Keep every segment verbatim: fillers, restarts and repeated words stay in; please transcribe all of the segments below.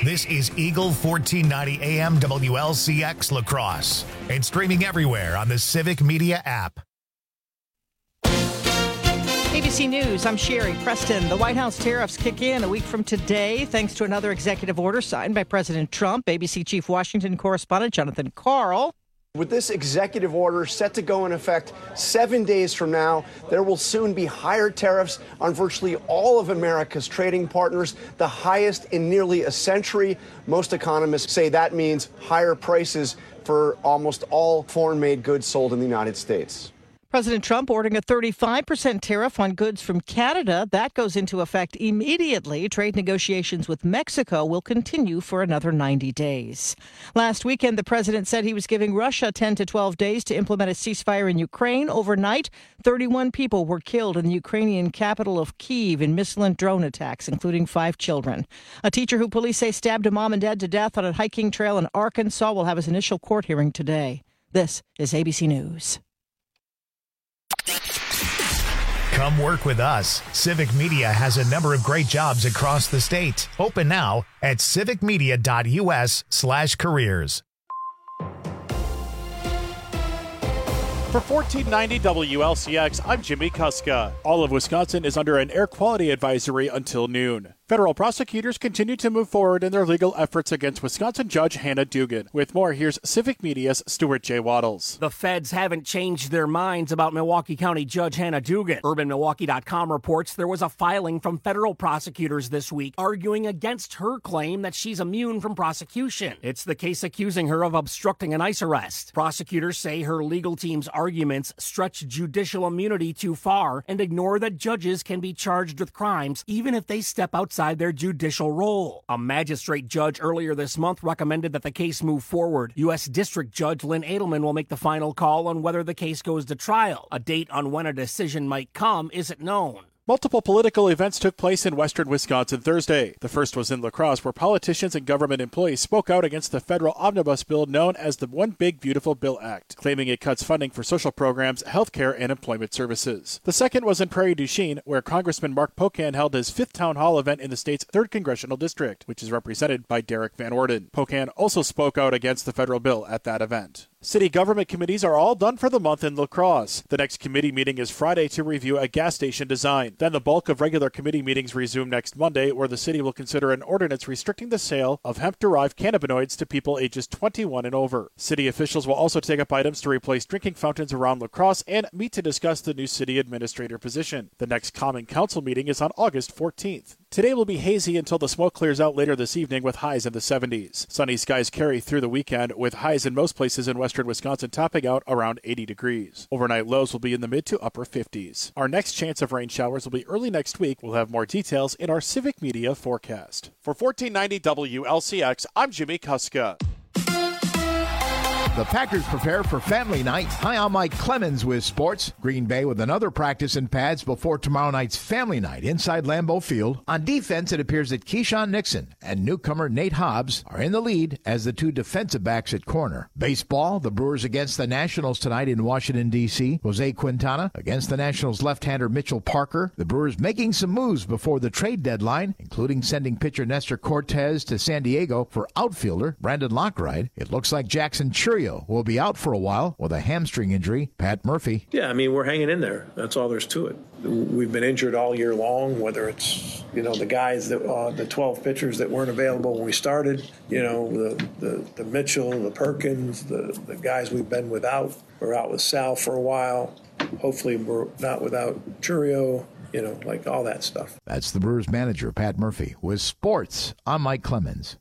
This is Eagle fourteen ninety A M W L C X La Crosse and streaming everywhere on the Civic Media app. A B C News, I'm Sherry Preston. The White House tariffs kick in a week from today thanks to another executive order signed by President Trump. A B C Chief Washington correspondent Jonathan Karl. With this executive order set to go in effect seven days from now, there will soon be higher tariffs on virtually all of America's trading partners, the highest in nearly a century. Most economists say that means higher prices for almost all foreign-made goods sold in the United States. President Trump ordering a thirty-five percent tariff on goods from Canada. That goes into effect immediately. Trade negotiations with Mexico will continue for another ninety days. Last weekend, the president said he was giving Russia ten to twelve days to implement a ceasefire in Ukraine. Overnight, thirty-one people were killed in the Ukrainian capital of Kyiv in missile and drone attacks, including five children. A teacher who police say stabbed a mom and dad to death on a hiking trail in Arkansas will have his initial court hearing today. This is A B C News. Come work with us. Civic Media has a number of great jobs across the state. Open now at civicmedia.us slash careers. For fourteen ninety W L C X, I'm Jimmy Kuska. All of Wisconsin is under an air quality advisory until noon. Federal prosecutors continue to move forward in their legal efforts against Wisconsin Judge Hannah Dugan. With more, here's Civic Media's Stuart J. Waddles. The feds haven't changed their minds about Milwaukee County Judge Hannah Dugan. Urban Milwaukee dot com reports there was a filing from federal prosecutors this week arguing against her claim that she's immune from prosecution. It's the case accusing her of obstructing an ICE arrest. Prosecutors say her legal team's arguments stretch judicial immunity too far and ignore that judges can be charged with crimes even if they step outside their judicial role. A magistrate judge earlier this month recommended that the case move forward. U S District Judge Lynn Edelman will make the final call on whether the case goes to trial. A date on when a decision might come isn't known. Multiple political events took place in western Wisconsin Thursday. The first was in La Crosse, where politicians and government employees spoke out against the federal omnibus bill known as the One Big Beautiful Bill Act, claiming it cuts funding for social programs, health care, and employment services. The second was in Prairie du Chien, where Congressman Mark Pocan held his fifth town hall event in the state's third congressional district, which is represented by Derek Van Orden. Pocan also spoke out against the federal bill at that event. City government committees are all done for the month in La Crosse. The next committee meeting is Friday to review a gas station design. Then the bulk of regular committee meetings resume next Monday, where the city will consider an ordinance restricting the sale of hemp-derived cannabinoids to people ages twenty-one and over. City officials will also take up items to replace drinking fountains around La Crosse and meet to discuss the new city administrator position. The next common council meeting is on August fourteenth. Today will be hazy until the smoke clears out later this evening with highs in the seventies. Sunny skies carry through the weekend with highs in most places in western Wisconsin topping out around eighty degrees. Overnight lows will be in the mid to upper fifties. Our next chance of rain showers will be early next week. We'll have more details in our Civic Media forecast. For fourteen ninety W L C X, I'm Jimmy Kuska. The Packers prepare for family night. Hi, I'm Mike Clemens with sports. Green Bay with another practice in pads before tomorrow night's family night inside Lambeau Field. On defense, it appears that Keyshawn Nixon and newcomer Nate Hobbs are in the lead as the two defensive backs at corner. Baseball, the Brewers against the Nationals tonight in Washington, D C Jose Quintana against the Nationals left-hander Mitchell Parker. The Brewers making some moves before the trade deadline, including sending pitcher Nestor Cortez to San Diego for outfielder Brandon Lockride. It looks like Jackson Churio will be out for a while with a hamstring injury. Pat Murphy. Yeah, I mean, we're hanging in there. That's all there's to it. We've been injured all year long, whether it's, you know, the guys, that uh, the twelve pitchers that weren't available when we started, you know, the, the, the Mitchell, the Perkins, the, the guys we've been without. We're out with Sal for a while. Hopefully we're not without Churio, you know, like all that stuff. That's the Brewers manager, Pat Murphy. With sports, I'm Mike Clemens.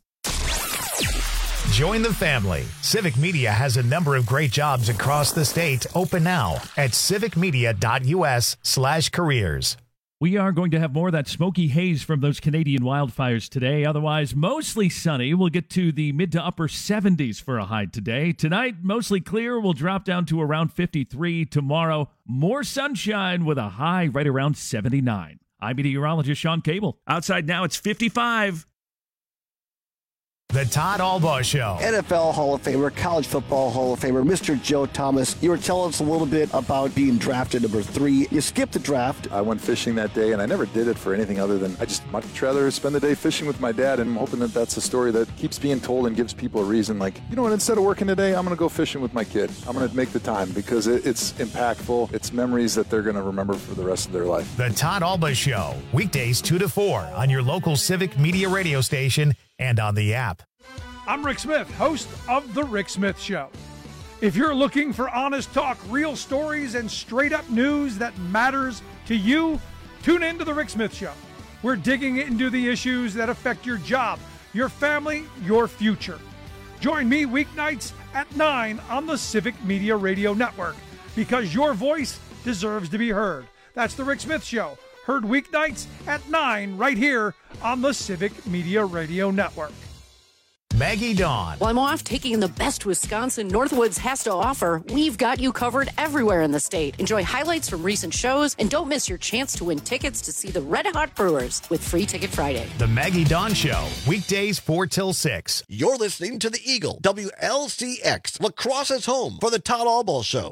Join the family. Civic Media has a number of great jobs across the state. Open now at civicmedia.us slash careers. We are going to have more of that smoky haze from those Canadian wildfires today. Otherwise, mostly sunny. We'll get to the mid to upper seventies for a high today. Tonight, mostly clear. We'll drop down to around fifty-three. Tomorrow, more sunshine with a high right around seventy-nine. I'm meteorologist Sean Cable. Outside now, it's fifty-five. The Todd Albaugh Show. N F L Hall of Famer, College Football Hall of Famer, Mister Joe Thomas. You were telling us a little bit about being drafted number three. You skipped the draft. I went fishing that day, and I never did it for anything other than I just much rather spend the day fishing with my dad, and I'm hoping that that's a story that keeps being told and gives people a reason. Like, you know what, instead of working today, I'm going to go fishing with my kid. I'm going to make the time because it, it's impactful. It's memories that they're going to remember for the rest of their life. The Todd Albaugh Show, weekdays two to four on your local Civic Media radio station and on the app. I'm Rick Smith, host of The Rick Smith Show. If you're looking for honest talk, real stories, and straight-up news that matters to you, tune in to The Rick Smith Show. We're digging into the issues that affect your job, your family, your future. Join me weeknights at nine on the Civic Media Radio Network, because your voice deserves to be heard. That's The Rick Smith Show, heard weeknights at nine right here on the Civic Media Radio Network. Maggie Dawn. While I'm off taking the best Wisconsin Northwoods has to offer, we've got you covered everywhere in the state. Enjoy highlights from recent shows and don't miss your chance to win tickets to see the Red Hot Brewers with Free Ticket Friday. The Maggie Dawn Show, weekdays four till six. You're listening to the Eagle, W L C X, Lacrosse's home for the Todd Albaugh Show.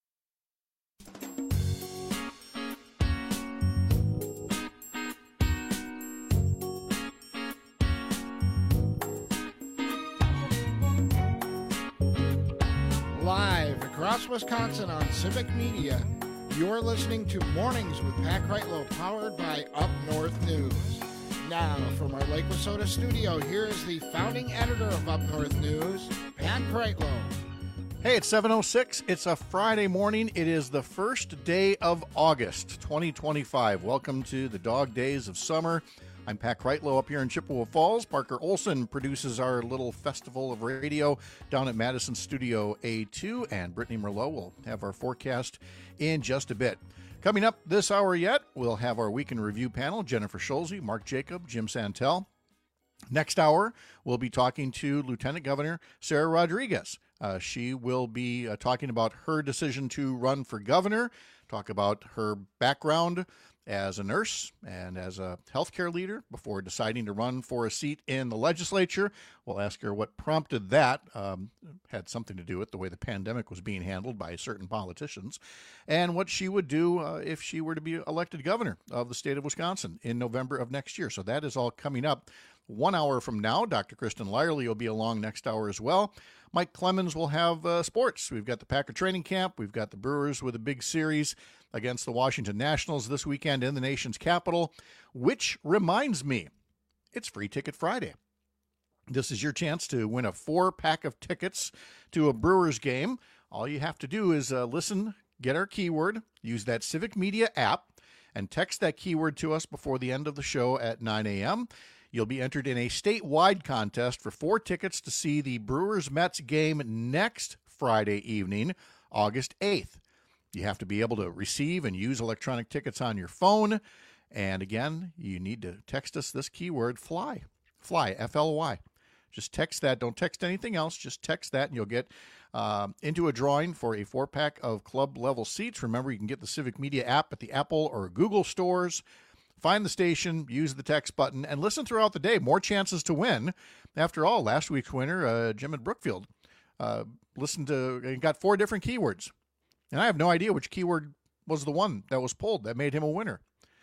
Live across Wisconsin on Civic Media, you're listening to Mornings with Pat Kreitlow, powered by Up North News. Now, from our Lake Wissota studio, here is the founding editor of Up North News, Pat Kreitlow. Hey, it's seven oh six. It's a Friday morning. It is the first day of August, twenty twenty-five. Welcome to the dog days of summer. I'm Pat Kreitlow up here in Chippewa Falls. Parker Olson produces our little festival of radio down at Madison Studio A two, and Brittany Merlot will have our forecast in just a bit. Coming up this hour yet, we'll have our Week in Review panel, Jennifer Schulze, Mark Jacob, Jim Santel. Next hour, we'll be talking to Lieutenant Governor Sarah Rodriguez. Uh, she will be uh, talking about her decision to run for governor, talk about her background as a nurse and as a healthcare leader before deciding to run for a seat in the legislature. We'll ask her what prompted that. Um, had something to do with the way the pandemic was being handled by certain politicians, and what she would do uh, if she were to be elected governor of the state of Wisconsin in November of next year. So that is all coming up one hour from now. Doctor Kristen Lyerly will be along next hour as well. Mike Clemens will have uh, sports. We've got the Packer training camp. We've got the Brewers with a big series against the Washington Nationals this weekend in the nation's capital, which reminds me, it's Free Ticket Friday. This is your chance to win a four-pack of tickets to a Brewers game. All you have to do is uh, listen, get our keyword, use that Civic Media app, and text that keyword to us before the end of the show at nine a.m. You'll be entered in a statewide contest for four tickets to see the Brewers-Mets game next Friday evening, August eighth. You have to be able to receive and use electronic tickets on your phone. And again, you need to text us this keyword, FLY. FLY, F L Y. Just text that. Don't text anything else. Just text that, and you'll get uh, into a drawing for a four-pack of club-level seats. Remember, you can get the Civic Media app at the Apple or Google stores. Find the station, use the text button, and listen throughout the day. More chances to win. After all, last week's winner, uh, Jim at Brookfield, uh, listened to and got four different keywords. And I have no idea which keyword was the one that was pulled that made him a winner.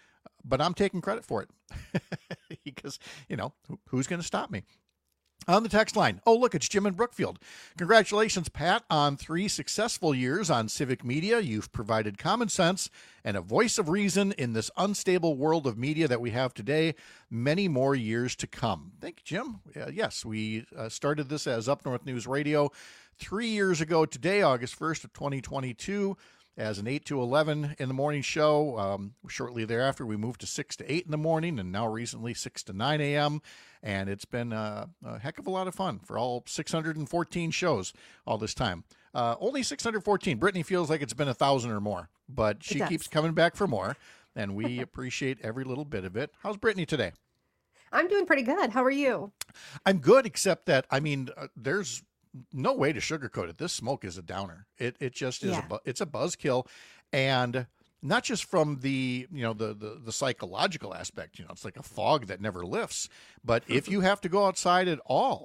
But I'm taking credit for it. Because, you know, who's going to stop me? On the text line, oh, look, it's Jim in Brookfield. Congratulations, Pat, on three successful years on Civic Media. You've provided common sense and a voice of reason in this unstable world of media that we have today. Many more years to come. Thank you, Jim. Uh, yes, we uh, started this as Up North News Radio three years ago today, August first of twenty twenty-two. As an eight to eleven in the morning show. Um, shortly thereafter, we moved to six to eight in the morning, and now recently six to nine a.m., and it's been a, a heck of a lot of fun for all six hundred fourteen shows all this time. Uh, only six hundred fourteen. Brittany feels like it's been a thousand or more, but she keeps coming back for more, and we appreciate every little bit of it. How's Brittany today? I'm doing pretty good. How are you? I'm good, except that, I mean, uh, there's no way to sugarcoat it. This smoke is a downer. It it just is. Yeah. A bu- it's a buzzkill, and not just from the you know the, the the psychological aspect. You know, it's like a fog that never lifts. But if you have to go outside at all,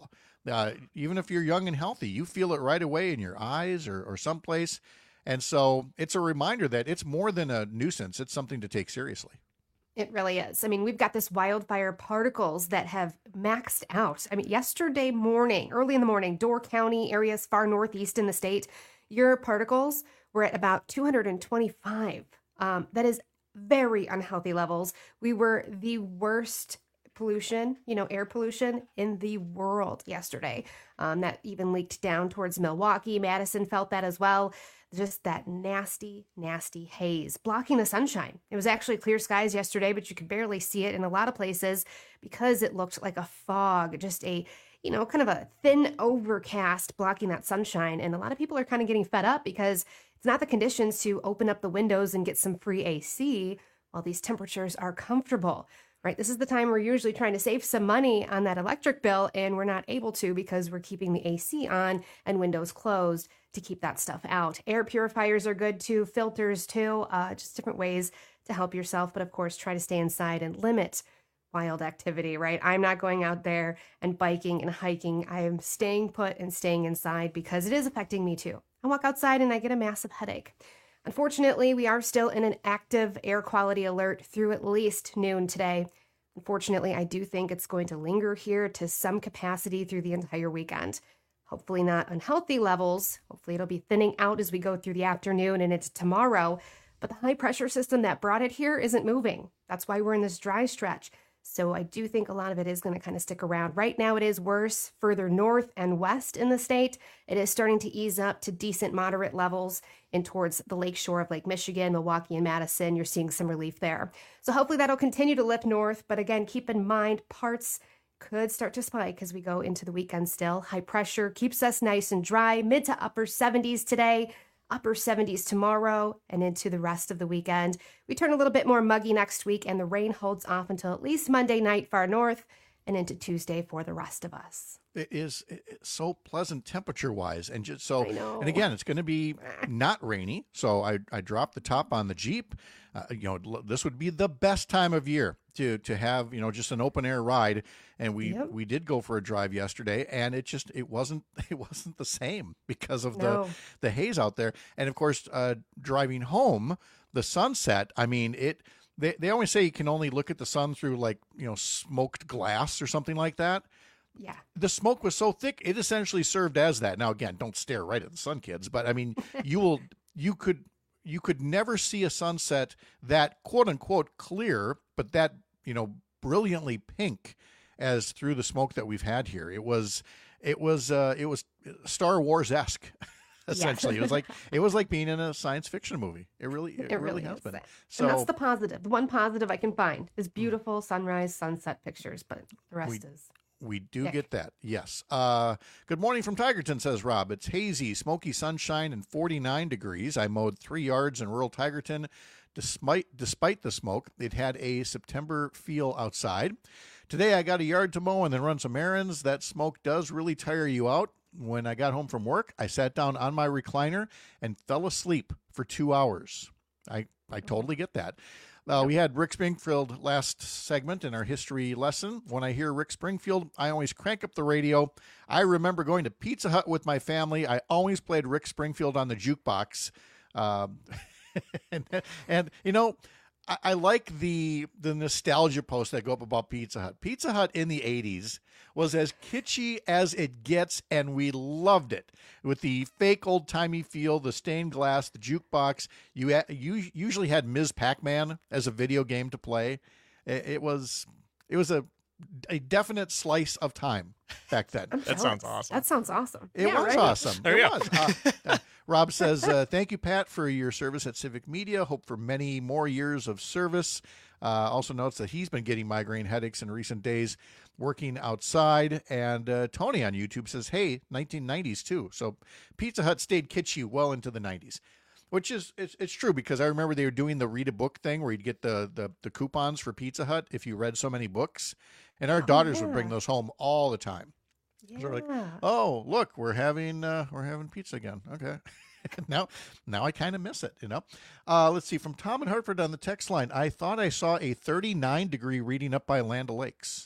Uh, even if you're young and healthy, you feel it right away in your eyes or, or someplace. And so it's a reminder that it's more than a nuisance. It's something to take seriously. It really is. I mean, we've got this wildfire particles that have maxed out. I mean, yesterday morning, early in the morning, Door County, areas far northeast in the state, your particles were at about two hundred twenty-five. Um, that is very unhealthy levels. We were the worst pollution, you know, air pollution in the world yesterday. Um, that even leaked down towards Milwaukee. Madison felt that as well. Just that nasty, nasty haze blocking the sunshine. It was actually clear skies yesterday, but you could barely see it in a lot of places because it looked like a fog, just a, you know, kind of a thin overcast blocking that sunshine. And a lot of people are kind of getting fed up because it's not the conditions to open up the windows and get some free A C while these temperatures are comfortable. Right? This is the time we're usually trying to save some money on that electric bill, and we're not able to because we're keeping the A C on and windows closed to keep that stuff out. Air purifiers are good too, filters too, uh, just different ways to help yourself. But of course, try to stay inside and limit wild activity, right? I'm not going out there and biking and hiking. I am staying put and staying inside because it is affecting me too. I walk outside and I get a massive headache. Unfortunately, we are still in an active air quality alert through at least noon today. Unfortunately, I do think it's going to linger here to some capacity through the entire weekend. Hopefully not unhealthy levels. Hopefully it'll be thinning out as we go through the afternoon and into tomorrow. But the high pressure system that brought it here isn't moving. That's why we're in this dry stretch. So I do think a lot of it is going to kind of stick around. Right now it is worse further north and west in the state. It is starting to ease up to decent moderate levels and towards the lakeshore of Lake Michigan, Milwaukee, and Madison. You're seeing some relief there. So hopefully that'll continue to lift north. But again, keep in mind parts could start to spike as we go into the weekend still. High pressure keeps us nice and dry, mid to upper seventies today, upper seventies tomorrow, and into the rest of the weekend. We turn a little bit more muggy next week, and the rain holds off until at least Monday night far north and into Tuesday for the rest of us. It is it's so pleasant temperature-wise, and just so, and again, it's going to be not rainy. So I, I dropped the top on the Jeep. Uh, you know, this would be the best time of year to to have, you know, just an open air ride. And we yep. we did go for a drive yesterday, and it just it wasn't it wasn't the same because of no. the the haze out there. And of course, uh, driving home, the sunset. I mean, it. They they always say you can only look at the sun through, like, you know, smoked glass or something like that. Yeah. The smoke was so thick, it essentially served as that. Now, again, don't stare right at the sun, kids. But I mean, you will, you could, you could never see a sunset that quote unquote clear, but that, you know, brilliantly pink as through the smoke that we've had here. It was, it was, uh, it was Star Wars-esque. Essentially, yeah. it was like it was like being in a science fiction movie. It really, it, it really, really has been. So, and that's the positive. The one positive I can find is beautiful sunrise, sunset pictures, but the rest we, is. We do get that, yes. Uh, good morning from Tigerton, says Rob. It's hazy, smoky sunshine, and forty-nine degrees. I mowed three yards in rural Tigerton. Despite despite the smoke, it had a September feel outside. Today, I got a yard to mow and then run some errands. That smoke does really tire you out. When I got home from work, I sat down on my recliner and fell asleep for two hours. I, I totally get that. Uh, we had Rick Springfield last segment in our history lesson. When I hear Rick Springfield, I always crank up the radio. I remember going to Pizza Hut with my family. I always played Rick Springfield on the jukebox. Um, and, and, you know, I, I like the the nostalgia posts that go up about Pizza Hut. Pizza Hut in the eighties was as kitschy as it gets, and we loved it. With the fake old-timey feel, the stained glass, the jukebox. You, you usually had Miz Pac-Man as a video game to play. It, it was it was a a definite slice of time back then. That sounds awesome. That sounds awesome. It yeah, was right? awesome. There it you was. Uh, uh, Rob says, uh, thank you, Pat, for your service at Civic Media. Hope for many more years of service. Uh, also notes that he's been getting migraine headaches in recent days working outside. And uh, Tony on YouTube says, hey, nineteen nineties too. So Pizza Hut stayed kitschy well into the nineties. Which is, it's, it's true, because I remember they were doing the read a book thing where you'd get the, the, the coupons for Pizza Hut if you read so many books. And our oh, daughters yeah. would bring those home all the time. Yeah. So we're like, oh, look, we're having uh, we're having pizza again. Okay. now now I kind of miss it, you know. Uh, let's see, from Tom in Hartford on the text line, I thought I saw a thirty-nine degree reading up by Land O'Lakes.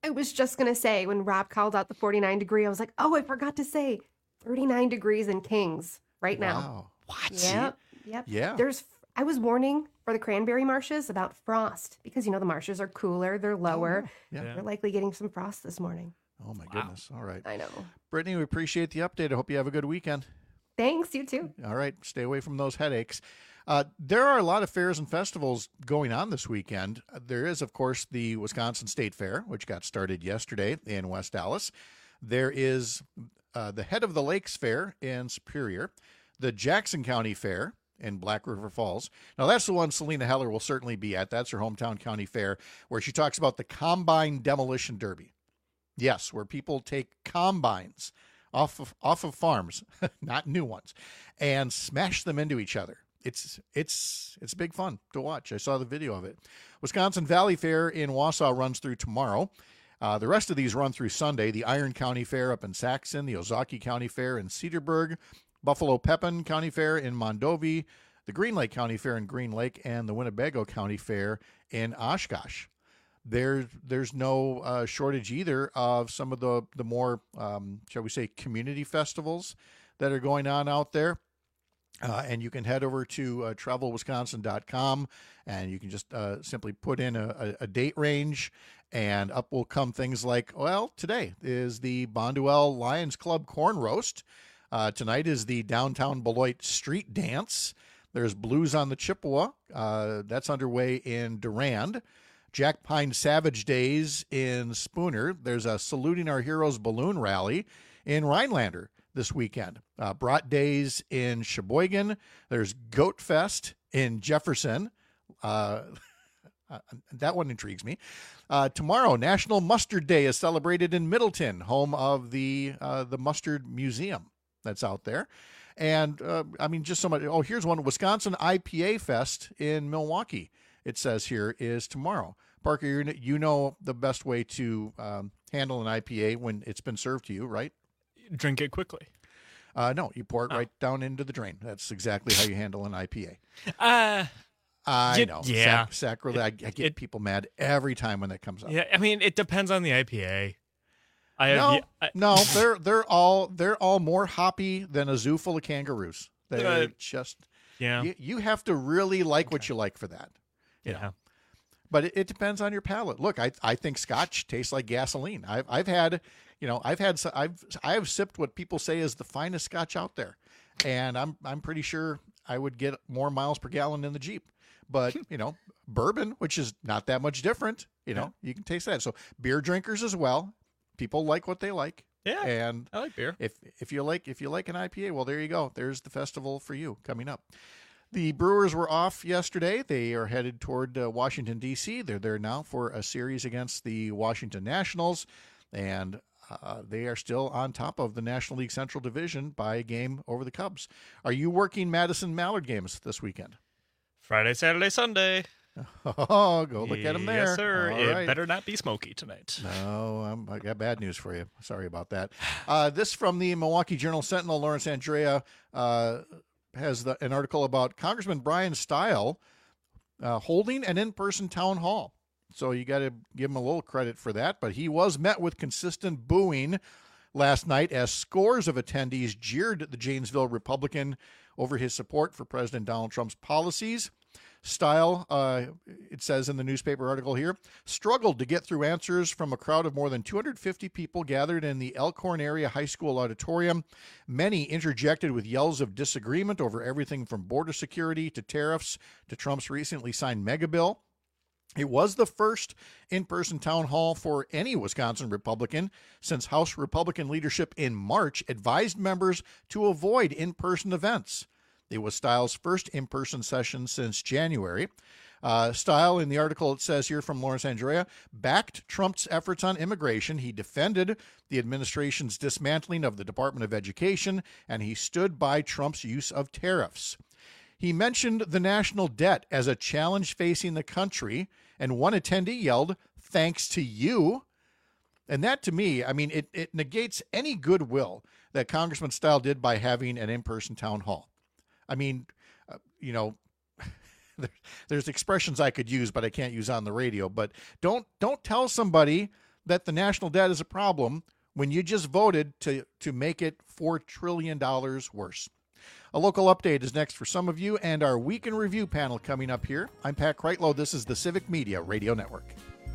I was just going to say, when Rob called out the forty-nine degree, I was like, oh, I forgot to say thirty-nine degrees in Kings right now. Wow. What? Yep. Yep. Yeah. There's, I was warning for the cranberry marshes about frost because, you know, the marshes are cooler, they're lower. Oh, yeah. They're likely getting some frost this morning. Oh, my wow. goodness. All right. I know. Brittany, we appreciate the update. I hope you have a good weekend. Thanks. You too. All right. Stay away from those headaches. Uh, there are a lot of fairs and festivals going on this weekend. There is, of course, the Wisconsin State Fair, which got started yesterday in West Dallas. There is uh, the Head of the Lakes Fair in Superior, the Jackson County Fair in Black River Falls. Now, that's the one Selena Heller will certainly be at. That's her hometown county fair, where she talks about the Combine Demolition Derby. Yes, where people take combines off of, off of farms, not new ones, and smash them into each other. It's it's it's big fun to watch. I saw the video of it. Wisconsin Valley Fair in Wausau runs through tomorrow. Uh, the rest of these run through Sunday. The Iron County Fair up in Saxon, the Ozaki County Fair in Cedarburg, Buffalo Pepin County Fair in Mondovi, the Green Lake County Fair in Green Lake, and the Winnebago County Fair in Oshkosh. There, there's no uh, shortage either of some of the, the more, um, shall we say, community festivals that are going on out there. Uh, and you can head over to uh, travel wisconsin dot com and you can just uh, simply put in a, a, a date range, and up will come things like, well, today is the Bonduelle Lions Club Corn Roast. Uh, tonight is the Downtown Beloit Street Dance. There's Blues on the Chippewa. Uh, that's underway in Durand. Jack Pine Savage Days in Spooner. There's a Saluting Our Heroes Balloon Rally in Rhinelander this weekend. Uh, Brat Days in Sheboygan. There's Goat Fest in Jefferson. Uh, that one intrigues me. Uh, tomorrow, National Mustard Day is celebrated in Middleton, home of the uh, the Mustard Museum that's out there. And, uh, I mean, just so much. Oh, here's one. Wisconsin I P A Fest in Milwaukee, it says here, is tomorrow. Parker, you you know the best way to um, handle an I P A when it's been served to you, right? Drink it quickly. Uh, no, you pour it oh. right down into the drain. That's exactly how you handle an I P A. Uh, I you, know. Yeah. Sac- sacrilege. I, I get it, people mad every time when that comes up. Yeah, I mean, it depends on the I P A. I have, no, yeah, I, no, they're they're all they're all more hoppy than a zoo full of kangaroos. They're uh, just yeah. You, you have to really like okay. what you like for that. You yeah. know? But it, it depends on your palate. Look, I I think Scotch tastes like gasoline. I've I've had, you know, I've had I've I have sipped what people say is the finest Scotch out there, and I'm I'm pretty sure I would get more miles per gallon in the Jeep. But you know, bourbon, which is not that much different, you know, yeah. you can taste that. So beer drinkers as well. People like what they like. Yeah, and I like beer. If if you like if you like an I P A, well, there you go. There's the festival for you coming up. The Brewers were off yesterday. They are headed toward uh, Washington, D C They're there now for a series against the Washington Nationals, and uh, they are still on top of the National League Central Division by a game over the Cubs. Are you working Madison Mallard games this weekend? Friday, Saturday, Sunday. Oh, go look at them there. Yes, sir. All it right. better not be smoky tonight. No, I'm, I got bad news for you. Sorry about that. Uh, this from the Milwaukee Journal Sentinel. Lawrence Andrea uh, has the, an article about Congressman Brian Stile uh, holding an in-person town hall. So you got to give him a little credit for that. But he was met with consistent booing last night as scores of attendees jeered the Janesville Republican over his support for President Donald Trump's policies. Stile, uh, it says in the newspaper article here, struggled to get through answers from a crowd of more than two hundred fifty people gathered in the Elkhorn Area High School auditorium. Many interjected with yells of disagreement over everything from border security to tariffs to Trump's recently signed mega bill. It was the first in-person town hall for any Wisconsin Republican since House Republican leadership in March advised members to avoid in-person events. It was Stile's first in-person session since January. Uh, Stile, in the article it says here from Lawrence Andrea, backed Trump's efforts on immigration. He defended the administration's dismantling of the Department of Education, and he stood by Trump's use of tariffs. He mentioned the national debt as a challenge facing the country, and one attendee yelled, "Thanks to you." And that, to me, I mean, it, it negates any goodwill that Congressman Stile did by having an in-person town hall. I mean, uh, you know, there, there's expressions I could use, but I can't use on the radio. But don't don't tell somebody that the national debt is a problem when you just voted to, to make it four trillion dollars worse. A local update is next for some of you, and our Week in Review panel coming up here. I'm Pat Kreitlow. This is the Civic Media Radio Network.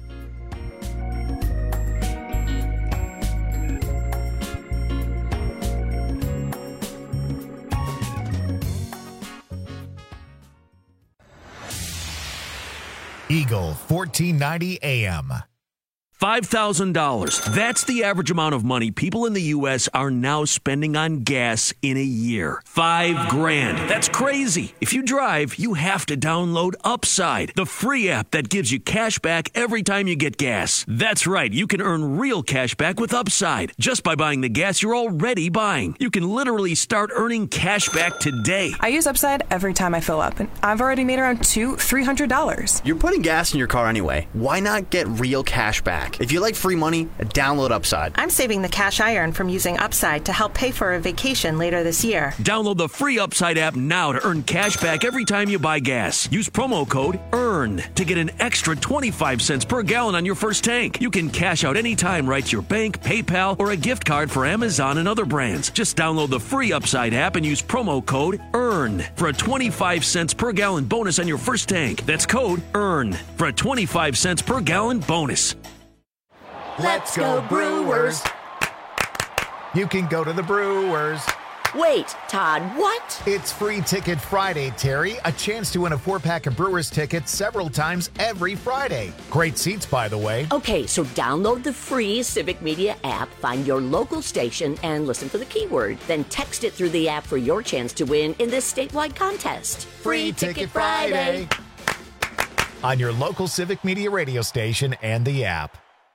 Eagle fourteen ninety A M. five thousand dollars. That's the average amount of money people in the U S are now spending on gas in a year. Five grand. That's crazy. If you drive, you have to download Upside, the free app that gives you cash back every time you get gas. That's right. You can earn real cash back with Upside just by buying the gas you're already buying. You can literally start earning cash back today. I use Upside every time I fill up, and I've already made around two, three hundred dollars. You're putting gas in your car anyway. Why not get real cash back? If you like free money, download Upside. I'm saving the cash I earn from using Upside to help pay for a vacation later this year. Download the free Upside app now to earn cash back every time you buy gas. Use promo code EARN to get an extra twenty-five cents per gallon on your first tank. You can cash out anytime right to your bank, PayPal, or a gift card for Amazon and other brands. Just download the free Upside app and use promo code EARN for a twenty-five cents per gallon bonus on your first tank. That's code EARN for a twenty-five cents per gallon bonus. Let's go Brewers. You can go to the Brewers. Wait, Todd, what? It's Free Ticket Friday, Terry. A chance to win a four-pack of Brewers tickets several times every Friday. Great seats, by the way. Okay, so download the free Civic Media app, find your local station, and listen for the keyword. Then text it through the app for your chance to win in this statewide contest. Free Ticket Friday. On your local Civic Media radio station and the app.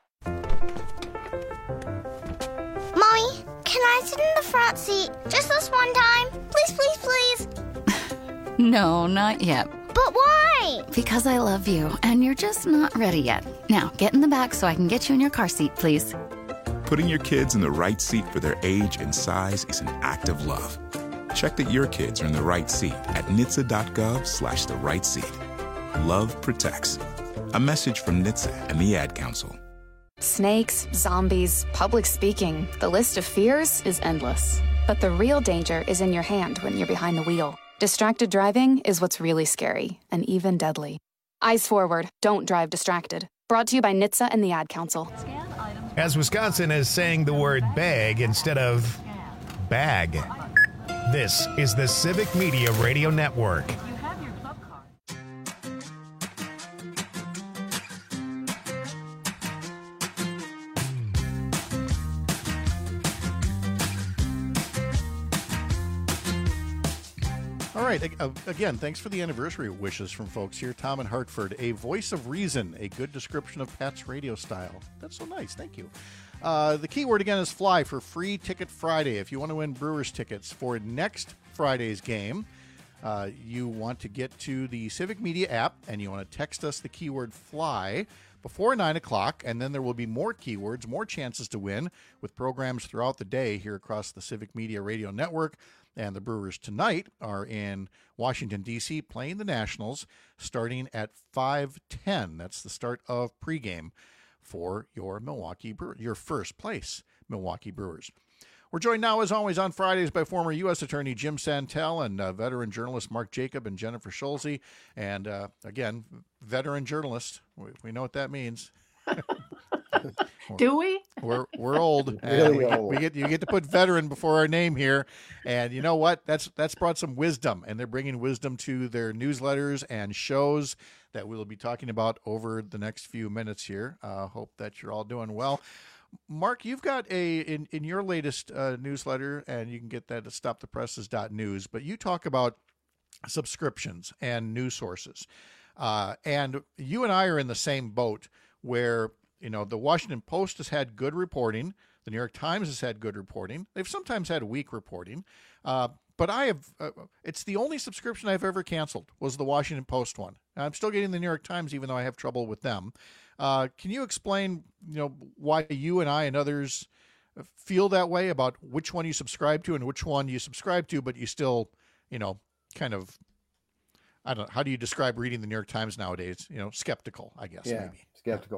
Mommy, can I sit in the front seat just this one time? Please, please, please. No, not yet. But why? Because I love you, and you're just not ready yet. Now, get in the back so I can get you in your car seat, please. Putting your kids in the right seat for their age and size is an act of love. Check that your kids are in the right seat at N H T S A dot gov slash the right seat. Love protects. A message from N H T S A and the Ad Council. Snakes, zombies, public speaking. The list of fears is endless. But the real danger is in your hand when you're behind the wheel. Distracted driving is what's really scary and even deadly. Eyes forward. Don't drive distracted. Brought to you by N H T S A and the Ad Council. As Wisconsin is saying the word bag instead of bag. This is the Civic Media Radio Network. All right. Again, thanks for the anniversary wishes from folks here. Tom in Hartford, a voice of reason, a good description of Pat's radio style. That's so nice. Thank you. Uh, the keyword again is fly for Free Ticket Friday. If you want to win Brewers tickets for next Friday's game, uh, you want to get to the Civic Media app and you want to text us the keyword fly before nine o'clock, and then there will be more keywords, more chances to win with programs throughout the day here across the Civic Media Radio Network. And the Brewers tonight are in Washington, D C, playing the Nationals starting at five ten. That's the start of pregame for your Milwaukee Brewers, your first place Milwaukee Brewers. We're joined now, as always, on Fridays by former U S Attorney Jim Santel and uh, veteran journalist Mark Jacob and Jennifer Schulze. And, uh, again, veteran journalist. We, we know what that means. Do we? We're we're old. Really we, old. we get you get to put veteran before our name here, and you know what? That's that's brought some wisdom, and they're bringing wisdom to their newsletters and shows that we'll be talking about over the next few minutes here. Uh, hope that you're all doing well. Mark, you've got a in in your latest uh, newsletter, and you can get that at stop the presses dot news. But you talk about subscriptions and news sources, uh, and you and I are in the same boat where. You know, the Washington Post has had good reporting. The New York Times has had good reporting. They've sometimes had weak reporting. Uh, but I have, uh, it's the only subscription I've ever canceled was the Washington Post one. I'm still getting the New York Times, even though I have trouble with them. Uh, can you explain, you know, why you and I and others feel that way about which one you subscribe to and which one you subscribe to, but you still, you know, kind of, I don't know, how do you describe reading the New York Times nowadays? You know, skeptical, I guess. Yeah, maybe. skeptical.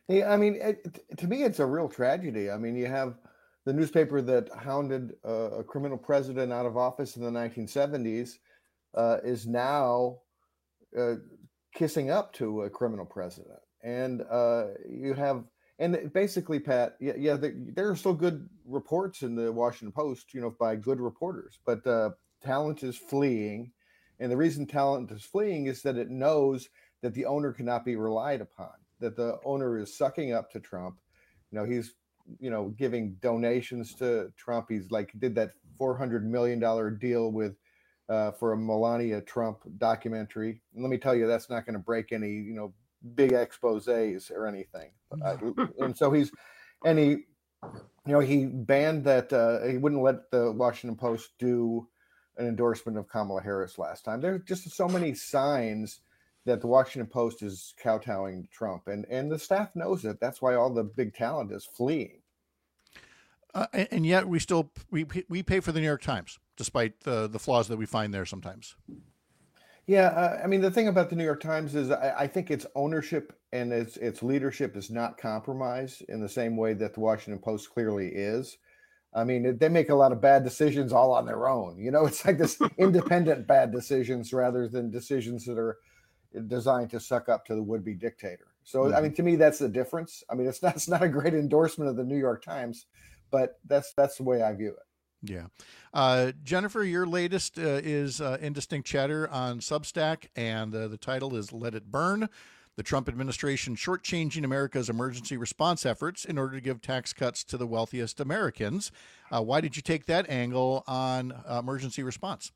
Yeah, I mean, it, to me, it's a real tragedy. I mean, you have the newspaper that hounded uh, a criminal president out of office in the nineteen seventies uh, is now uh, kissing up to a criminal president. And uh, you have, and basically, Pat, yeah, yeah there, there are still good reports in the Washington Post, you know, by good reporters, but uh, talent is fleeing. And the reason talent is fleeing is that it knows that the owner cannot be relied upon, that the owner is sucking up to Trump. You know, he's, you know, giving donations to Trump. He's like did that four hundred million dollars deal with uh, for a Melania Trump documentary. And let me tell you, that's not going to break any, you know, big exposés or anything. Uh, and so he's, and he, you know, he banned that, uh, he wouldn't let the Washington Post do an endorsement of Kamala Harris last time. There's just so many signs that the Washington Post is kowtowing Trump, and and the staff knows it. That's why all the big talent is fleeing. Uh, and, and yet we still we we pay for the New York Times, despite the the flaws that we find there sometimes. Yeah, uh, I mean the thing about the New York Times is I, I think its ownership and its its leadership is not compromised in the same way that the Washington Post clearly is. I mean, they make a lot of bad decisions all on their own. You know, it's like this independent bad decisions rather than decisions that are designed to suck up to the would-be dictator. So, mm-hmm. I mean, to me, that's the difference. I mean, it's not, it's not a great endorsement of the New York Times, but that's that's the way I view it. Yeah. Uh, Jennifer, your latest uh, is uh, Indistinct Chatter on Substack, and uh, the title is Let It Burn. The Trump administration shortchanging America's emergency response efforts in order to give tax cuts to the wealthiest Americans. Uh, why did you take that angle on uh, emergency response?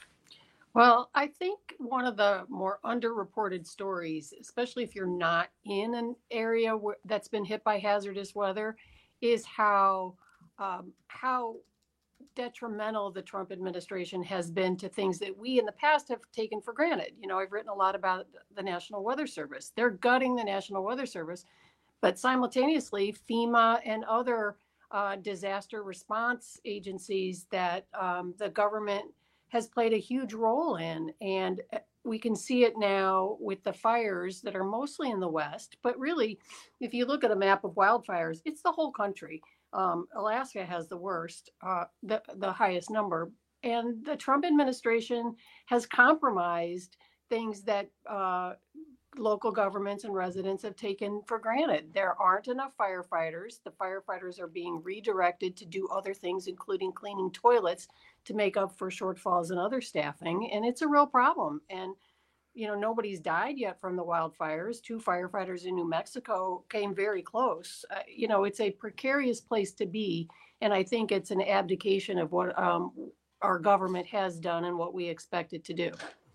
Well, I think one of the more underreported stories, especially if you're not in an area where, that's been hit by hazardous weather, is how um, how detrimental the Trump administration has been to things that we in the past have taken for granted. You know, I've written a lot about the National Weather Service. They're gutting the National Weather Service, but simultaneously FEMA and other uh, disaster response agencies that um, the government has played a huge role in. And we can see it now with the fires that are mostly in the West. But really, if you look at a map of wildfires, it's the whole country. Um, Alaska has the worst, uh, the, the highest number. And the Trump administration has compromised things that uh, local governments and residents have taken for granted. There aren't enough firefighters. The firefighters are being redirected to do other things, including cleaning toilets, to make up for shortfalls in other staffing. And it's a real problem. And, you know, nobody's died yet from the wildfires. Two firefighters in New Mexico came very close. Uh, you know, it's a precarious place to be. And I think it's an abdication of what um, our government has done and what we expect it to do.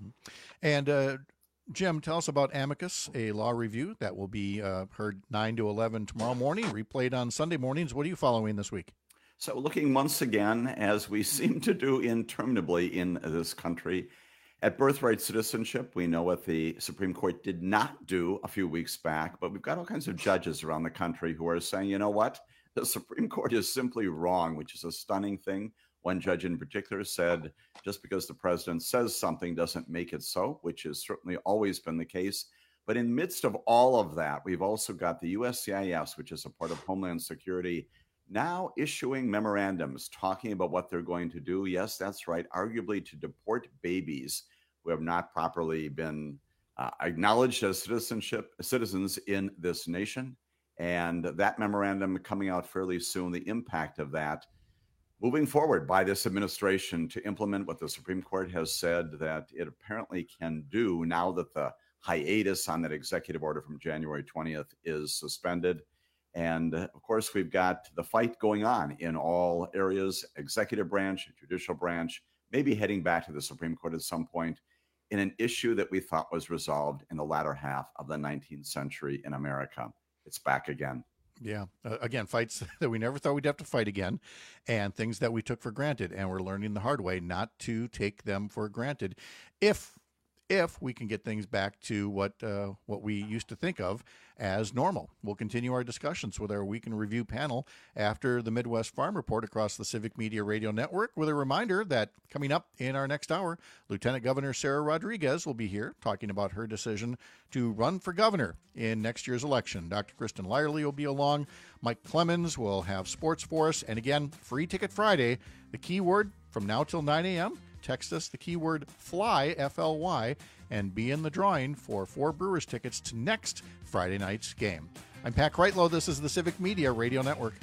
And, uh, Jim, tell us about Amicus, a law review that will be uh, heard nine to eleven tomorrow morning, replayed on Sunday mornings. What are you following this week? So looking once again, as we seem to do interminably in this country, at birthright citizenship. We know what the Supreme Court did not do a few weeks back, but we've got all kinds of judges around the country who are saying, you know what, the Supreme Court is simply wrong, which is a stunning thing. One judge in particular said, just because the president says something doesn't make it so, which has certainly always been the case. But in the midst of all of that, we've also got the U S C I S, which is a part of Homeland Security, now issuing memorandums talking about what they're going to do. Yes, that's right, arguably to deport babies who have not properly been uh, acknowledged as citizenship citizens in this nation. And that memorandum coming out fairly soon, the impact of that moving forward by this administration to implement what the Supreme Court has said that it apparently can do now that the hiatus on that executive order from January twentieth is suspended. And of course, we've got the fight going on in all areas, executive branch, judicial branch, maybe heading back to the Supreme Court at some point in an issue that we thought was resolved in the latter half of the nineteenth century in America. It's back again. Yeah. Uh, again, fights that we never thought we'd have to fight again, and things that we took for granted. And we're learning the hard way not to take them for granted. If if we can get things back to what uh, what we used to think of as normal. We'll continue our discussions with our Week in Review panel after the Midwest Farm Report across the Civic Media Radio Network, with a reminder that coming up in our next hour, Lieutenant Governor Sarah Rodriguez will be here talking about her decision to run for governor in next year's election. Doctor Kristen Lyerly will be along. Mike Clemens will have sports for us. And again, Free Ticket Friday, the keyword from now till nine a.m., text us the keyword FLY, F L Y, and be in the drawing for four Brewers tickets to next Friday night's game. I'm Pat Kreitlow. This is the Civic Media Radio Network.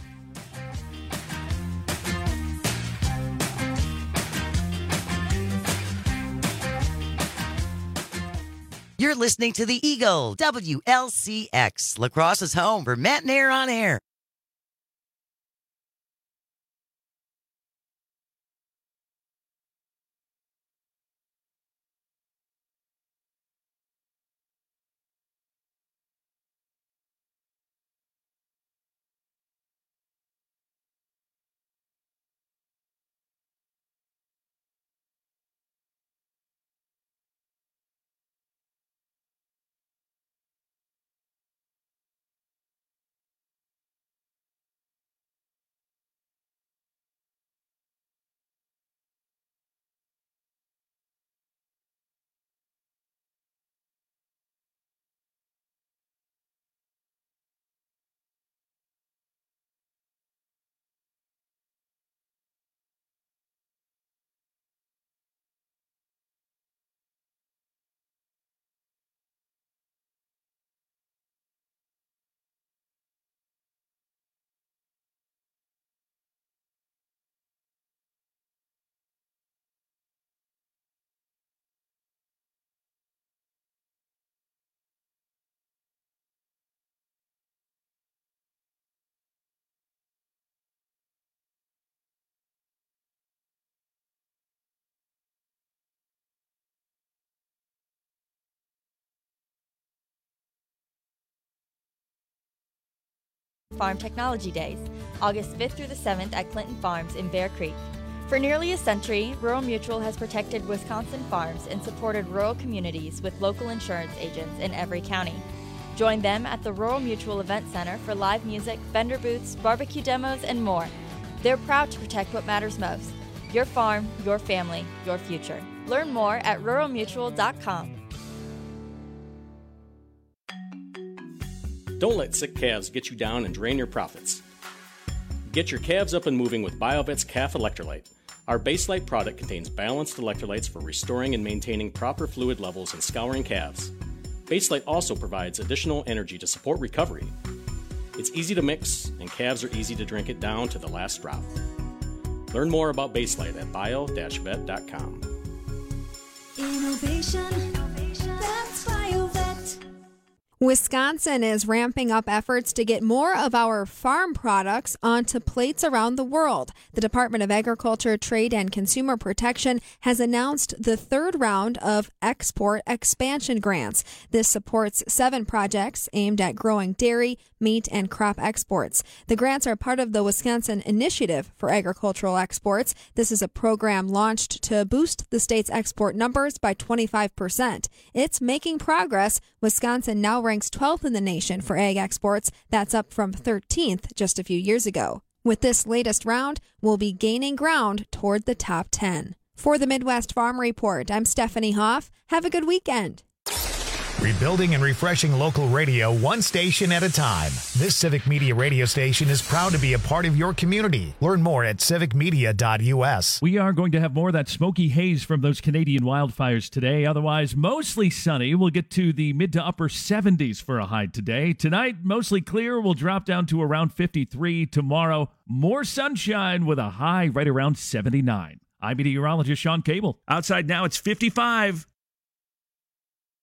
You're listening to the Eagle, W L C X, La Crosse's home for Matt and Air on Air. Farm Technology Days, August fifth through the seventh at Clinton Farms in Bear Creek. For nearly a century, Rural Mutual has protected Wisconsin farms and supported rural communities with local insurance agents in every county. Join them at the Rural Mutual Event Center for live music, vendor booths, barbecue demos, and more. They're proud to protect what matters most: your farm, your family, your future. Learn more at rural mutual dot com. Don't let sick calves get you down and drain your profits. Get your calves up and moving with BioVet's Calf Electrolyte. Our Baselite product contains balanced electrolytes for restoring and maintaining proper fluid levels and scouring calves. Baselite also provides additional energy to support recovery. It's easy to mix, and calves are easy to drink it down to the last drop. Learn more about Baselite at bio dash vet dot com. Innovation, that's BioVet. Wisconsin is ramping up efforts to get more of our farm products onto plates around the world. The Department of Agriculture, Trade, and Consumer Protection has announced the third round of export expansion grants. This supports seven projects aimed at growing dairy, meat, and crop exports. The grants are part of the Wisconsin Initiative for Agricultural Exports. This is a program launched to boost the state's export numbers by twenty-five percent. It's making progress. Wisconsin now ranks twelfth in the nation for ag exports. That's up from thirteenth just a few years ago. With this latest round, we'll be gaining ground toward the top ten. For the Midwest Farm Report, I'm Stephanie Hoff. Have a good weekend. Rebuilding and refreshing local radio one station at a time. This Civic Media radio station is proud to be a part of your community. Learn more at civic media dot u s. We are going to have more of that smoky haze from those Canadian wildfires today. Otherwise, mostly sunny. We'll get to the mid to upper seventies for a high today. Tonight, mostly clear. We'll drop down to around fifty-three. Tomorrow, more sunshine with a high right around seventy-nine. I'm meteorologist Sean Cable. Outside now, it's fifty-five.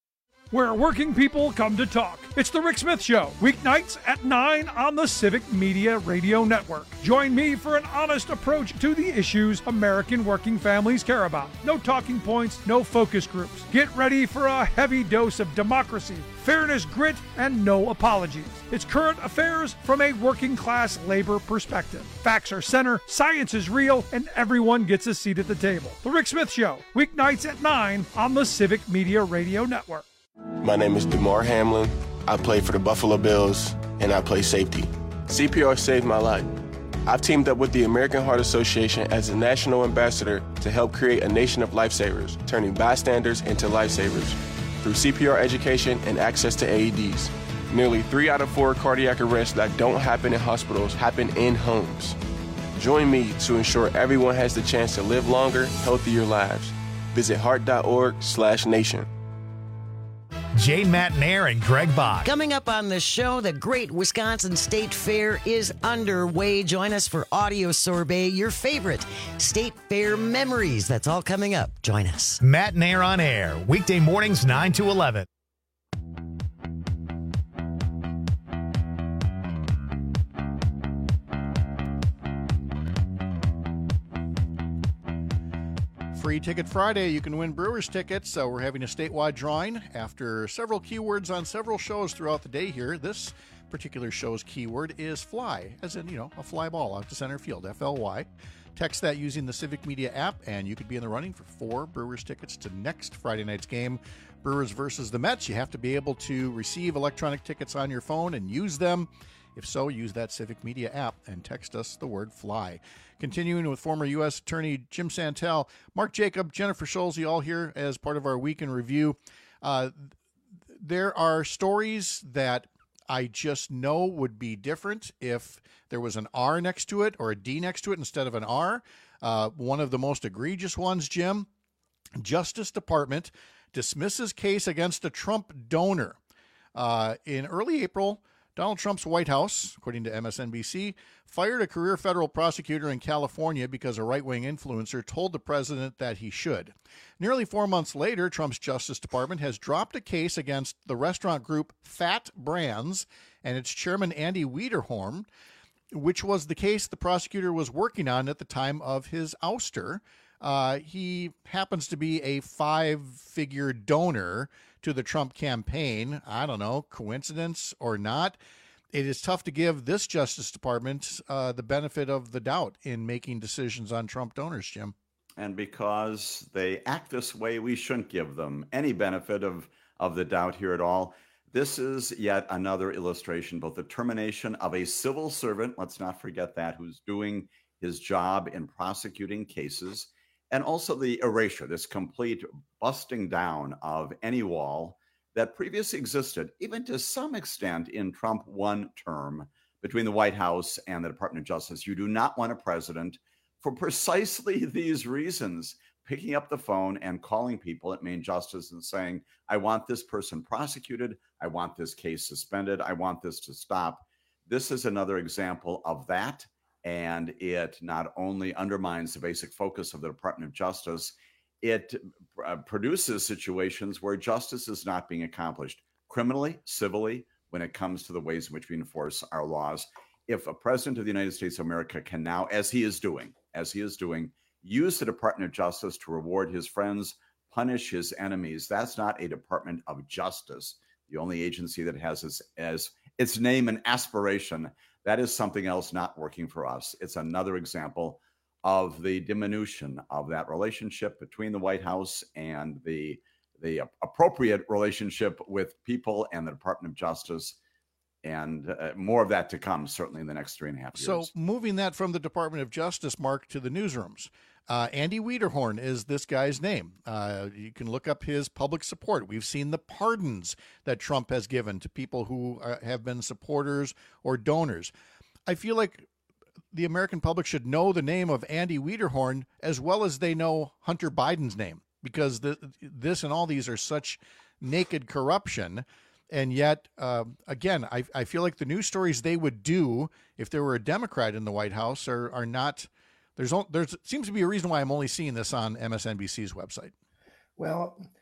where working people come to talk. It's The Rick Smith Show, weeknights at nine on the Civic Media Radio Network. Join me for an honest approach to the issues American working families care about. No talking points, no focus groups. Get ready for a heavy dose of democracy, fairness, grit, and no apologies. It's current affairs from a working class labor perspective. Facts are center, science is real, and everyone gets a seat at the table. The Rick Smith Show, weeknights at nine on the Civic Media Radio Network. My name is DeMar Hamlin. I play for the Buffalo Bills, and I play safety. C P R saved my life. I've teamed up with the American Heart Association as a national ambassador to help create a nation of lifesavers, turning bystanders into lifesavers through C P R education and access to A E Ds. Nearly three out of four cardiac arrests that don't happen in hospitals happen in homes. Join me to ensure everyone has the chance to live longer, healthier lives. Visit heart.org slash nation. Jane Matnair and Greg Bach. Coming up on the show, the Great Wisconsin State Fair is underway. Join us for Audio Sorbet, your favorite State Fair memories. That's all coming up. Join us. Matnair on air, weekday mornings nine to eleven. Free Ticket Friday. You can win Brewers tickets. So we're having a statewide drawing after several keywords on several shows throughout the day here. This particular show's keyword is fly, as in, you know, a fly ball out to center field, F L Y. Text that using the Civic Media app, and you could be in the running for four Brewers tickets to next Friday night's game, Brewers versus the Mets. You have to be able to receive electronic tickets on your phone and use them. If so, use that Civic Media app and text us the word fly. Continuing with former U S Attorney Jim Santel, Mark Jacob, Jennifer Schulze, all here as part of our week in review. Uh, there are stories that I just know would be different if there was an R next to it or a D next to it instead of an R. Uh, one of the most egregious ones, Jim, Justice Department dismisses case against a Trump donor. Uh, in early April, Donald Trump's White House, according to M S N B C, fired a career federal prosecutor in California because a right-wing influencer told the president that he should. Nearly four months later, Trump's Justice Department has dropped a case against the restaurant group Fat Brands and its chairman Andy Wiederhorn, which was the case the prosecutor was working on at the time of his ouster. Uh, he happens to be a five-figure donor to the Trump campaign. I don't know, coincidence or not. It is tough to give this Justice Department uh, the benefit of the doubt in making decisions on Trump donors, Jim. And because they act this way, we shouldn't give them any benefit of, of the doubt here at all. This is yet another illustration, both the termination of a civil servant, let's not forget that, who's doing his job in prosecuting cases, and also the erasure, this complete busting down of any wall that previously existed, even to some extent in Trump one term, between the White House and the Department of Justice. You do not want a president for precisely these reasons, picking up the phone and calling people at Main Justice and saying, I want this person prosecuted, I want this case suspended, I want this to stop. This is another example of that. And it not only undermines the basic focus of the Department of Justice, it uh, produces situations where justice is not being accomplished criminally, civilly, when it comes to the ways in which we enforce our laws. If a president of the United States of America can now, as he is doing, as he is doing, use the Department of Justice to reward his friends, punish his enemies, that's not a Department of Justice. The only agency that has its, as its name and aspiration, that is something else not working for us. It's another example of the diminution of that relationship between the White House and the, the appropriate relationship with people and the Department of Justice. And uh, more of that to come, certainly in the next three and a half years. So moving that from the Department of Justice, Mark, to the newsrooms. Uh, Andy Wiederhorn is this guy's name. Uh, you can look up his public support. We've seen the pardons that Trump has given to people who uh, have been supporters or donors. I feel like the American public should know the name of Andy Wiederhorn as well as they know Hunter Biden's name, because the, this and all these are such naked corruption. And yet, uh, again, I, I feel like the news stories they would do if there were a Democrat in the White House are are not. There's there's seems to be a reason why I'm only seeing this on M S N B C's website. Well,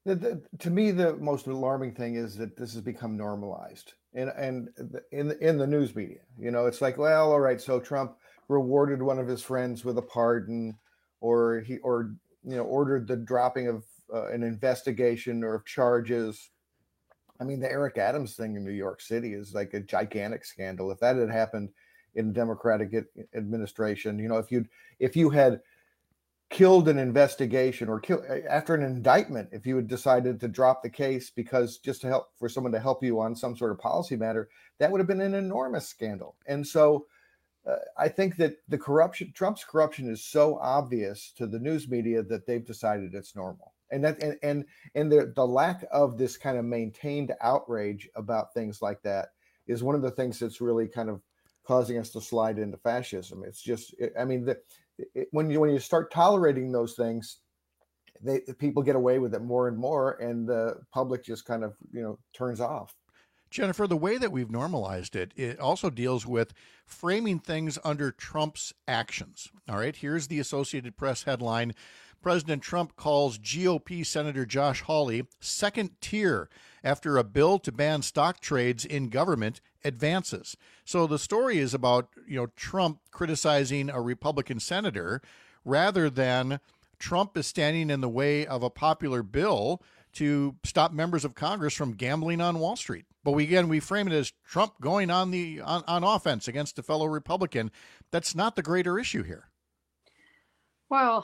The, the, to me, the most alarming thing is that this has become normalized, and and in in the news media. You know, it's like, well, all right, so Trump rewarded one of his friends with a pardon, or he or you know ordered the dropping of uh, an investigation or of charges. I mean, the Eric Adams thing in New York City is like a gigantic scandal. If that had happened in a Democratic administration, you know, if you'd if you had killed an investigation or kill after an indictment, if you had decided to drop the case because just to help for someone to help you on some sort of policy matter, that would have been an enormous scandal. And so uh, I think that the corruption, Trump's corruption is so obvious to the news media that they've decided it's normal. And that and and, and the, the lack of this kind of maintained outrage about things like that is one of the things that's really kind of causing us to slide into fascism. It's just, I mean, the It, when you when you start tolerating those things, they people get away with it more and more, and the public just kind of you know turns off. Jennifer, the way that we've normalized it, it also deals with framing things under Trump's actions. All right, here's the Associated Press headline: President Trump calls G O P Senator Josh Hawley second tier after a bill to ban stock trades in government advances. So the story is about, you know, Trump criticizing a Republican senator rather than Trump is standing in the way of a popular bill to stop members of Congress from gambling on Wall Street. But we, again, we frame it as Trump going on the on, on offense against a fellow Republican. That's not the greater issue here. Well,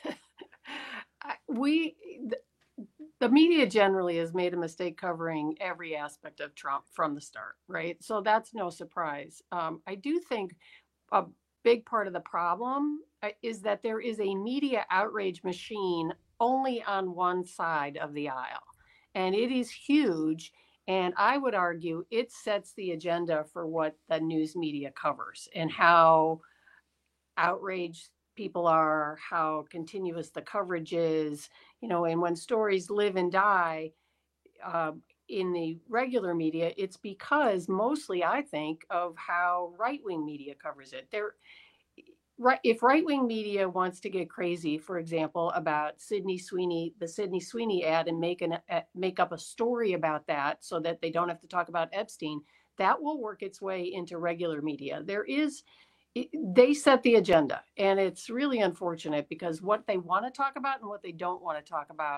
we the, the media generally has made a mistake covering every aspect of Trump from the start, right? So that's no surprise. Um, I do think a big part of the problem is that there is a media outrage machine only on one side of the aisle, and it is huge. And I would argue it sets the agenda for what the news media covers and how outraged people are, how continuous the coverage is, you know, and when stories live and die uh, in the regular media, it's because mostly, I think, of how right-wing media covers it. They're, right, if right-wing media wants to get crazy, for example, about Sydney Sweeney, the Sydney Sweeney ad, and make, an, uh, make up a story about that so that they don't have to talk about Epstein, that will work its way into regular media. There is They set the agenda, and it's really unfortunate because what they want to talk about and what they don't want to talk about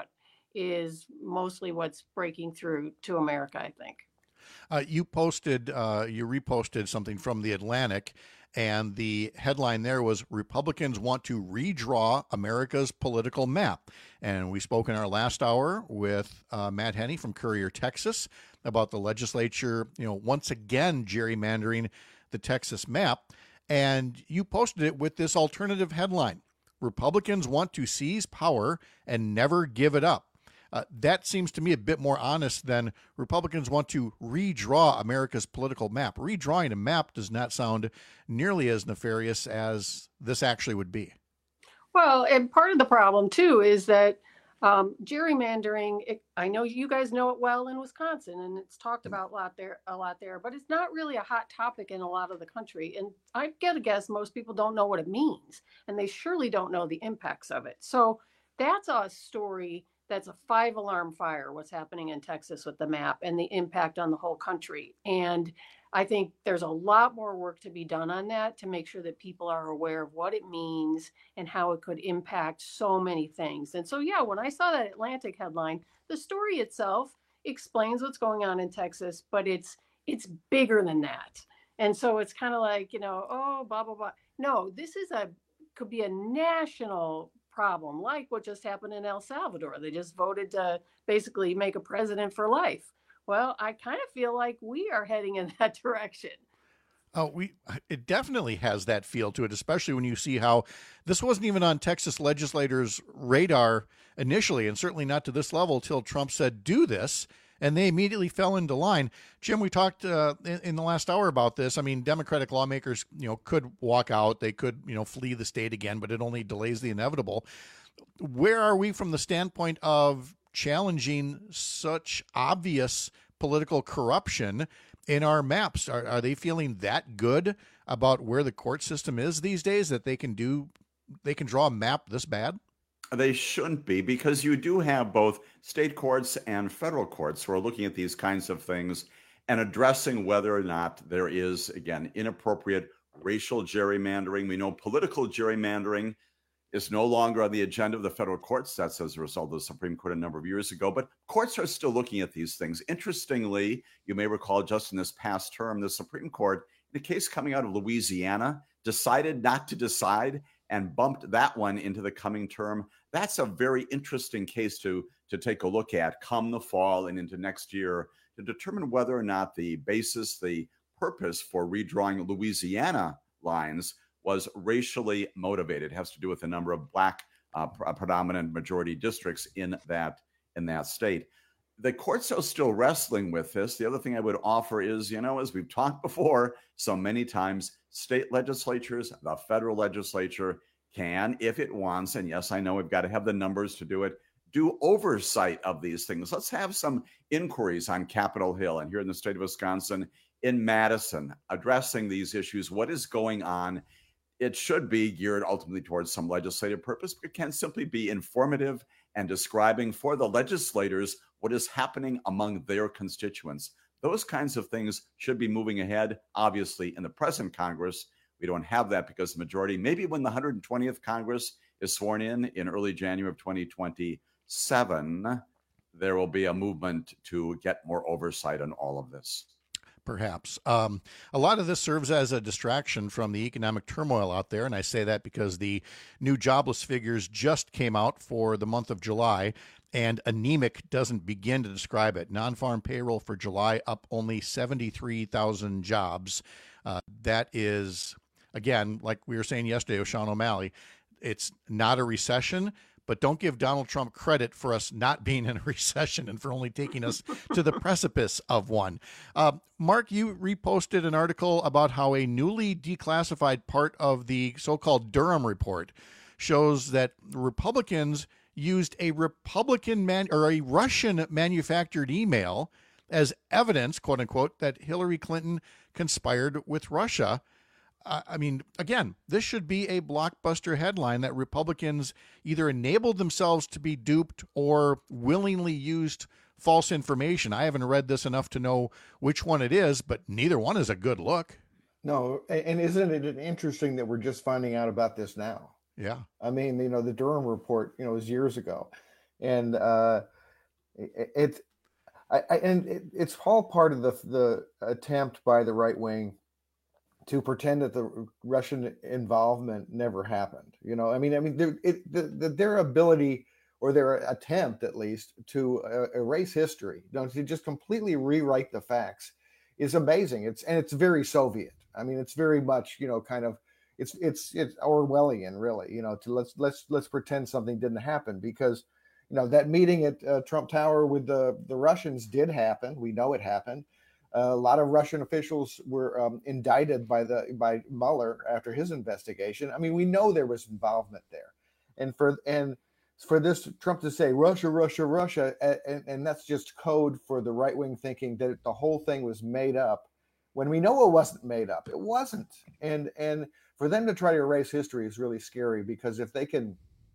is mostly what's breaking through to America, I think. Uh, you posted, uh, you reposted something from The Atlantic, and the headline there was Republicans want to redraw America's political map. And we spoke in our last hour with uh, Matt Henney from Courier, Texas, about the legislature, you know, once again gerrymandering the Texas map. And you posted it with this alternative headline: Republicans want to seize power and never give it up. Uh, that seems to me a bit more honest than Republicans want to redraw America's political map. Redrawing a map does not sound nearly as nefarious as this actually would be. Well, and part of the problem, too, is that Um, gerrymandering, it, I know you guys know it well in Wisconsin, and it's talked about a lot there, a lot there, but it's not really a hot topic in a lot of the country. And I get a guess most people don't know what it means, and they surely don't know the impacts of it. So that's a story that's a five alarm fire, what's happening in Texas with the map and the impact on the whole country. And I think there's a lot more work to be done on that to make sure that people are aware of what it means and how it could impact so many things. And so, yeah, when I saw that Atlantic headline, the story itself explains what's going on in Texas, but it's it's bigger than that. And so it's kind of like, you know, oh, blah, blah, blah. No, this is a could be a national problem, like what just happened in El Salvador. They just voted to basically make a president for life. Well, I kind of feel like we are heading in that direction. Oh, we it definitely has that feel to it, especially when you see how this wasn't even on Texas legislators' radar initially, and certainly not to this level till Trump said, do this, and they immediately fell into line. Jim, we talked uh, in, in the last hour about this. I mean, Democratic lawmakers, you know, could walk out. They could, you know, flee the state again, but it only delays the inevitable. Where are we from the standpoint of challenging such obvious political corruption in our maps? Are, are they feeling that good about where the court system is these days that they can do, they can draw a map this bad? They shouldn't be, because you do have both state courts and federal courts who are looking at these kinds of things and addressing whether or not there is, again, inappropriate racial gerrymandering. We know political gerrymandering is no longer on the agenda of the federal courts. That's as a result of the Supreme Court a number of years ago. But courts are still looking at these things. Interestingly, you may recall just in this past term, the Supreme Court, in a case coming out of Louisiana, decided not to decide and bumped that one into the coming term. That's a very interesting case to, to take a look at come the fall and into next year to determine whether or not the basis, the purpose for redrawing Louisiana lines was racially motivated. It has to do with the number of black uh, predominant majority districts in that, in that state. The courts are still wrestling with this. The other thing I would offer is, you know, as we've talked before so many times, state legislatures, the federal legislature can, if it wants, and yes, I know we've got to have the numbers to do it, do oversight of these things. Let's have some inquiries on Capitol Hill and here in the state of Wisconsin, in Madison, addressing these issues. What is going on? It should be geared ultimately towards some legislative purpose, but it can simply be informative and describing for the legislators what is happening among their constituents. Those kinds of things should be moving ahead. Obviously, in the present Congress, we don't have that because the majority, maybe when the one hundred twentieth Congress is sworn in in early January of twenty twenty-seven, there will be a movement to get more oversight on all of this. Perhaps. Um, a lot of this serves as a distraction from the economic turmoil out there, and I say that because the new jobless figures just came out for the month of July, and anemic doesn't begin to describe it. Non-farm payroll for July up only seventy-three thousand jobs. Uh, that is, again, like we were saying yesterday with Sean O'Malley, it's not a recession, but don't give Donald Trump credit for us not being in a recession and for only taking us to the precipice of one. Uh, Mark, you reposted an article about how a newly declassified part of the so-called Durham report shows that Republicans used a Republican man or a Russian manufactured email as evidence, quote unquote, that Hillary Clinton conspired with Russia. I mean, again, this should be a blockbuster headline that Republicans either enabled themselves to be duped or willingly used false information. I haven't read this enough to know which one it is, but neither one is a good look. No, and isn't it interesting that we're just finding out about this now? Yeah. I mean, you know, the Durham report, you know, was years ago. And uh, it, it I, I, and it, it's all part of the the attempt by the right wing to pretend that the Russian involvement never happened. You know, I mean, I mean, it, the, the, their ability or their attempt, at least, to uh, erase history, you know, to just completely rewrite the facts, is amazing. It's and it's very Soviet. I mean, it's very much, you know, kind of, it's it's it's Orwellian, really. You know, to let's let's let's pretend something didn't happen because, you know, that meeting at uh, Trump Tower with the the Russians did happen. We know it happened. Uh, a lot of Russian officials were um, indicted by the by Mueller after his investigation. I mean, we know there was involvement there, and for and for this Trump to say Russia, Russia, Russia, and, and that's just code for the right wing thinking that the whole thing was made up, when we know it wasn't made up. It wasn't, and and for them to try to erase history is really scary because if they can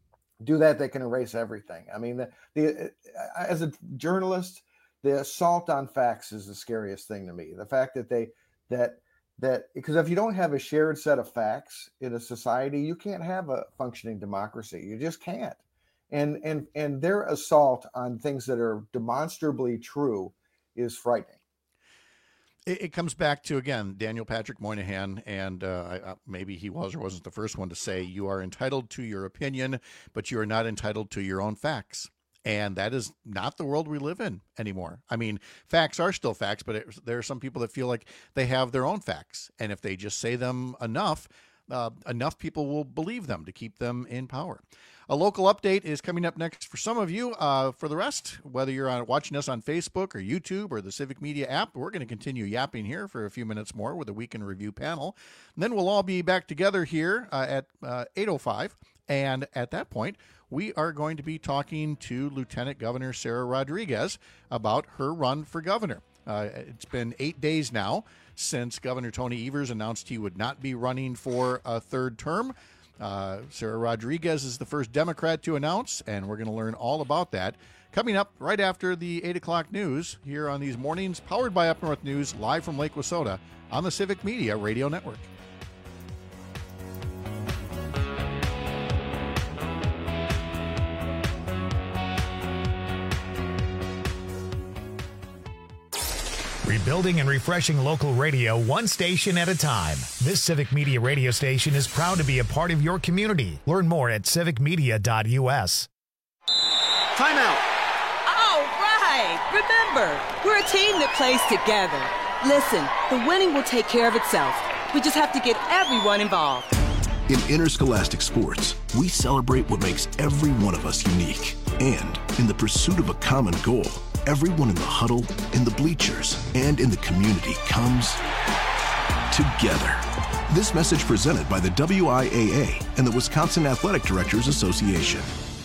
do that, they can erase everything. I mean, the, the as a journalist, the assault on facts is the scariest thing to me. The fact that they, that, that, because if you don't have a shared set of facts in a society, you can't have a functioning democracy. You just can't. And, and, and their assault on things that are demonstrably true is frightening. It, it comes back to, again, Daniel Patrick Moynihan, and uh, I, maybe he was or wasn't the first one to say, you are entitled to your opinion, but you are not entitled to your own facts. And that is not the world we live in anymore. I mean, facts are still facts, but it, there are some people that feel like they have their own facts. And if they just say them enough, uh, enough people will believe them to keep them in power. A local update is coming up next for some of you. Uh, for the rest, whether you're on, watching us on Facebook or YouTube or the Civic Media app, we're going to continue yapping here for a few minutes more with a Weekend Review panel. And then we'll all be back together here uh, at uh, eight oh five. And at that point, we are going to be talking to Lieutenant Governor Sarah Rodriguez about her run for governor. Uh, it's been eight days now since Governor Tony Evers announced he would not be running for a third term. Uh, Sarah Rodriguez is the first Democrat to announce, and we're going to learn all about that coming up right after the eight o'clock news here on these mornings, powered by Up North News, live from Lake Wissota on the Civic Media Radio Network. Rebuilding and refreshing local radio one station at a time. This Civic Media radio station is proud to be a part of your community. Learn more at civic media dot u s. Timeout. All right. Remember, we're a team that plays together. Listen, the winning will take care of itself. We just have to get everyone involved. In interscholastic sports, we celebrate what makes every one of us unique. And in the pursuit of a common goal, everyone in the huddle, in the bleachers, and in the community comes together. This message presented by the W I A A and the Wisconsin Athletic Directors Association.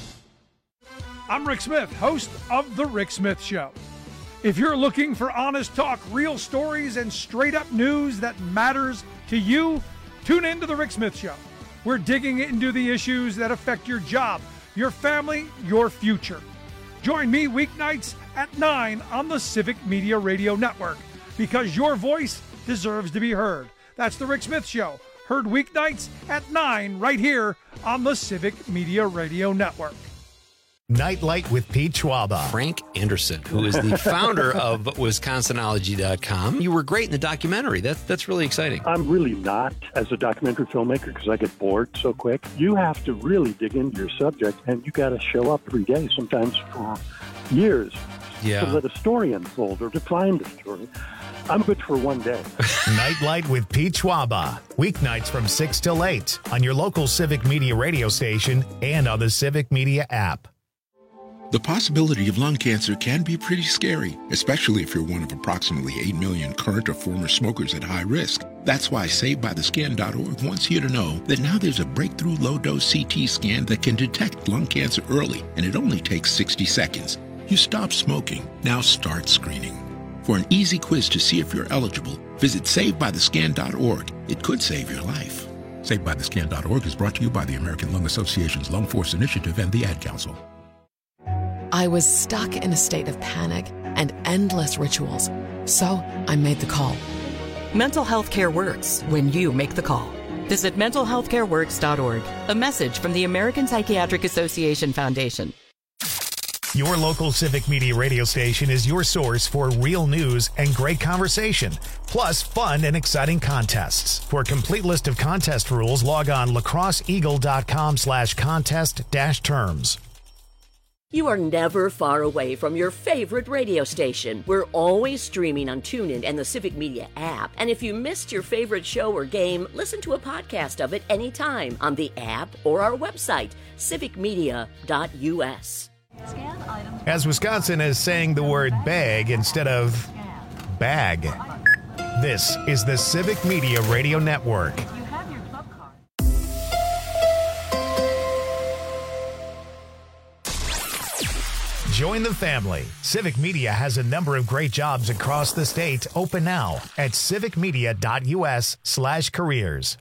I'm Rick Smith, host of The Rick Smith Show. If you're looking for honest talk, real stories, and straight-up news that matters to you, tune in to The Rick Smith Show. We're digging into the issues that affect your job, your family, your future. Join me weeknights at nine on the Civic Media Radio Network, because your voice deserves to be heard. That's The Rick Smith Show, heard weeknights at nine right here on the Civic Media Radio Network. Nightlight with Pete Schwaba. Frank Anderson, who is the founder of Wisconsinology dot com. You were great in the documentary. That's, that's really exciting. I'm really not as a documentary filmmaker because I get bored so quick. You have to really dig into your subject, and you got to show up every day, sometimes for years, yeah. to let a story unfold or to find a story. I'm good for one day. Nightlight with Pete Schwaba. Weeknights from six till eight on your local Civic Media radio station and on the Civic Media app. The possibility of lung cancer can be pretty scary, especially if you're one of approximately eight million current or former smokers at high risk. That's why Saved By The Scan dot org wants you to know that now there's a breakthrough low-dose C T scan that can detect lung cancer early, and it only takes sixty seconds. You stop smoking, now start screening. For an easy quiz to see if you're eligible, visit Saved By The Scan dot org. It could save your life. Saved By The Scan dot org is brought to you by the American Lung Association's Lung Force Initiative and the Ad Council. I was stuck in a state of panic and endless rituals. So I made the call. Mental health care works when you make the call. Visit mental health care works dot org. A message from the American Psychiatric Association Foundation. Your local Civic Media radio station is your source for real news and great conversation, plus fun and exciting contests. For a complete list of contest rules, log on lacrosse eagle dot com slash contest dash terms. You are never far away from your favorite radio station. We're always streaming on TuneIn and the Civic Media app. And if you missed your favorite show or game, listen to a podcast of it anytime on the app or our website, civic media dot u s. As Wisconsin is saying the word bag instead of bag. This is the Civic Media Radio Network. Join the family. Civic Media has a number of great jobs across the state open now at civic media dot u s slash careers.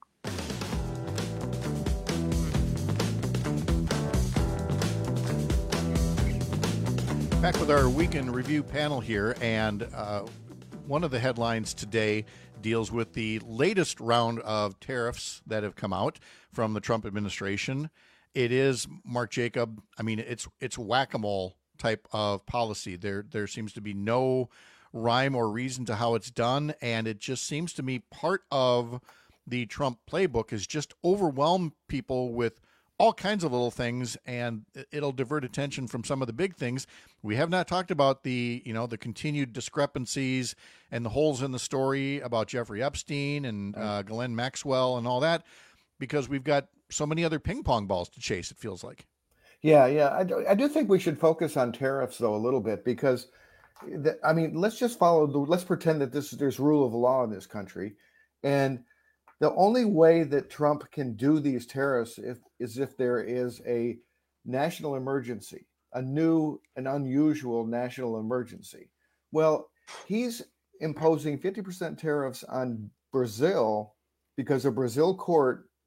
Back with our weekend review panel here, and uh, one of the headlines today deals with the latest round of tariffs that have come out from the Trump administration. It is, Mark Jacob, I mean, it's it's whack-a-mole type of policy. There there seems to be no rhyme or reason to how it's done, and it just seems to me part of the Trump playbook is just overwhelm people with all kinds of little things, and it'll divert attention from some of the big things. We have not talked about the, you know, the continued discrepancies and the holes in the story about Jeffrey Epstein and uh, Ghislaine Maxwell and all that, because we've got so many other ping pong balls to chase, it feels like. Yeah, yeah. I do, I do think we should focus on tariffs, though, a little bit, because, the, I mean, let's just follow, the, let's pretend that this there's rule of law in this country. And the only way that Trump can do these tariffs if, is if there is a national emergency, a new and unusual national emergency. Well, he's imposing fifty percent tariffs on Brazil because a Brazil court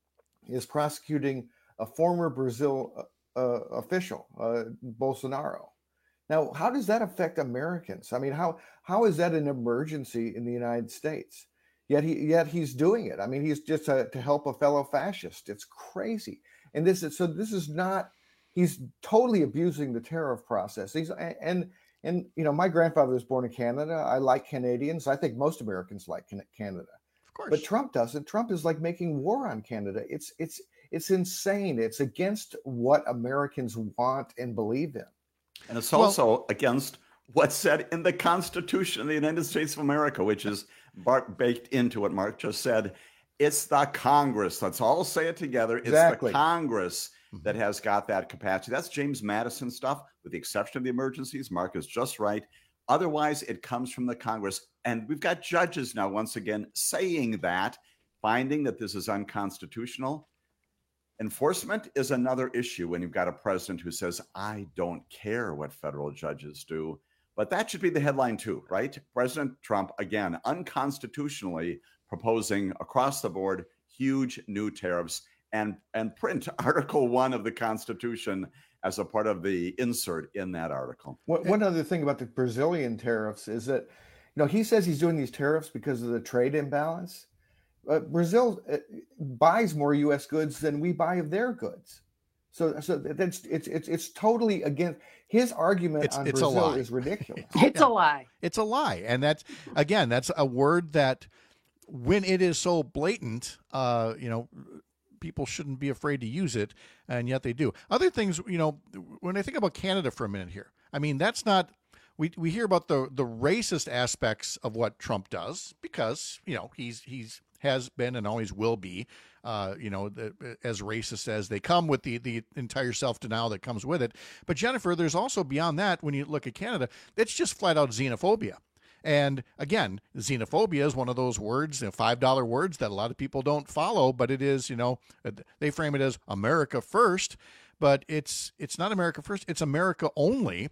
is prosecuting a former Brazil uh, uh, official, uh, Bolsonaro. Now, how does that affect Americans? I mean, how how is that an emergency in the United States? Yet he yet he's doing it. I mean, he's just a, to help a fellow fascist. It's crazy. And this is so. This is not. He's totally abusing the tariff process. He's and and you know, my grandfather was born in Canada. I like Canadians. I think most Americans like Canada. Of course. But Trump doesn't. Trump is like making war on Canada. It's it's it's insane. It's against what Americans want and believe in. And it's also well, against what's said in the Constitution of the United States of America, which is baked into what Mark just said. It's the Congress. Let's all say it together. It's exactly. the Congress that has got that capacity. That's James Madison stuff, with the exception of the emergencies. Mark is just right. Otherwise, it comes from the Congress. And we've got judges now, once again, saying that, finding that this is unconstitutional. Enforcement is another issue when you've got a president who says, I don't care what federal judges do. But that should be the headline too, right? President Trump, again, unconstitutionally proposing across the board huge new tariffs and, and print Article one of the Constitution as a part of the insert in that article. One, one other thing about the Brazilian tariffs is that, you know, he says he's doing these tariffs because of the trade imbalance. Uh, Brazil uh, buys more U S goods than we buy of their goods, so so that's it's it's it's totally against his argument it's, on it's Brazil is ridiculous. It's yeah. a lie. It's a lie, and that's again that's a word that when it is so blatant, uh, you know, people shouldn't be afraid to use it, and yet they do. Other things, you know, when I think about Canada for a minute here, I mean that's not. We we hear about the the racist aspects of what Trump does because you know he's he's. has been and always will be, uh, you know, the, as racist as they come with the, the entire self-denial that comes with it. But Jennifer, there's also beyond that, when you look at Canada, it's just flat out xenophobia. And again, xenophobia is one of those words, you know, five dollar words that a lot of people don't follow, but it is, you know, they frame it as America first, but it's, it's not America first, it's America only.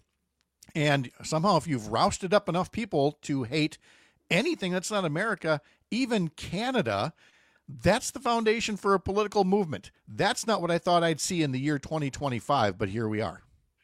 And somehow if you've rousted up enough people to hate anything that's not America, even Canada, that's the foundation for a political movement. That's not what I thought I'd see in the year twenty twenty-five, but here we are.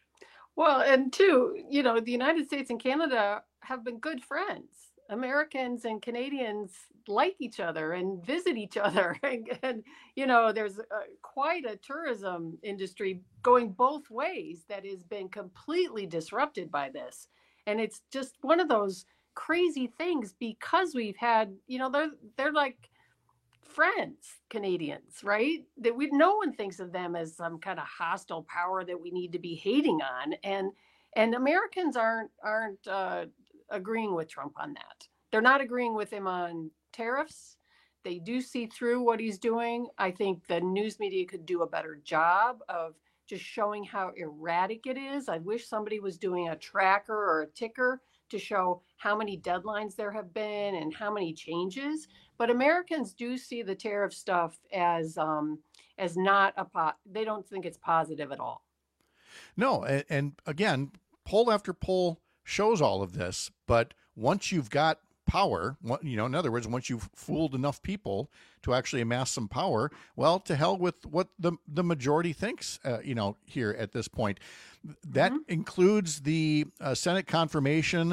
Well, and two, you know, the United States and Canada have been good friends. Americans and Canadians like each other and visit each other. And, and you know, there's uh, quite a tourism industry going both ways that has been completely disrupted by this. And it's just one of those crazy things because we've had, you know, they're they're like friends, Canadians, right? That we no one thinks of them as some kind of hostile power that we need to be hating on, and and Americans aren't aren't uh, agreeing with Trump on that. They're not agreeing with him on tariffs. They do see through what he's doing. I think the news media could do a better job of just showing how erratic it is. I wish somebody was doing a tracker or a ticker to show how many deadlines there have been and how many changes. But Americans do see the tariff stuff as um, as not a po- they don't think it's positive at all. No, and, and again, poll after poll shows all of this. But once you've got power, you know, in other words, once you've fooled enough people to actually amass some power, well, to hell with what the the majority thinks, uh, you know, here at this point. That mm-hmm. includes the uh, Senate confirmation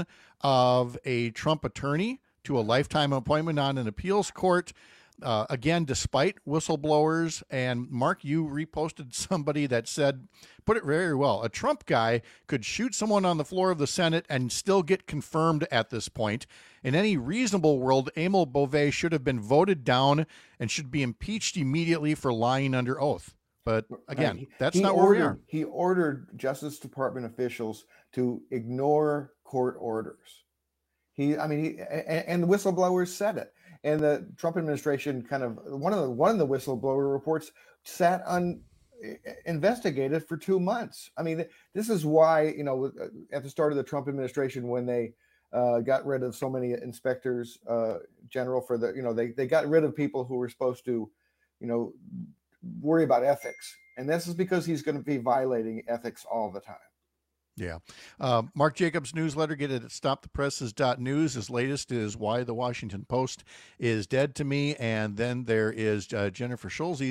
of a Trump attorney to a lifetime appointment on an appeals court. Uh, again, despite whistleblowers, and Mark, you reposted somebody that said, put it very well, a Trump guy could shoot someone on the floor of the Senate and still get confirmed at this point. In any reasonable world, Emil Beauvais should have been voted down and should be impeached immediately for lying under oath. But again, he, that's he not ordered, where we are. He ordered Justice Department officials to ignore court orders. He, I mean, he, and, and the whistleblowers said it. And the Trump administration kind of one of the one of the whistleblower reports sat un investigated for two months. I mean, this is why, you know, at the start of the Trump administration, when they uh, got rid of so many inspectors uh, general for the, you know, they they got rid of people who were supposed to, you know, worry about ethics. And this is because he's going to be violating ethics all the time. Yeah. Uh, Mark Jacobs' newsletter, get it at stop the presses dot news. His latest is Why the Washington Post is Dead to Me. And then there is uh, Jennifer Schulze's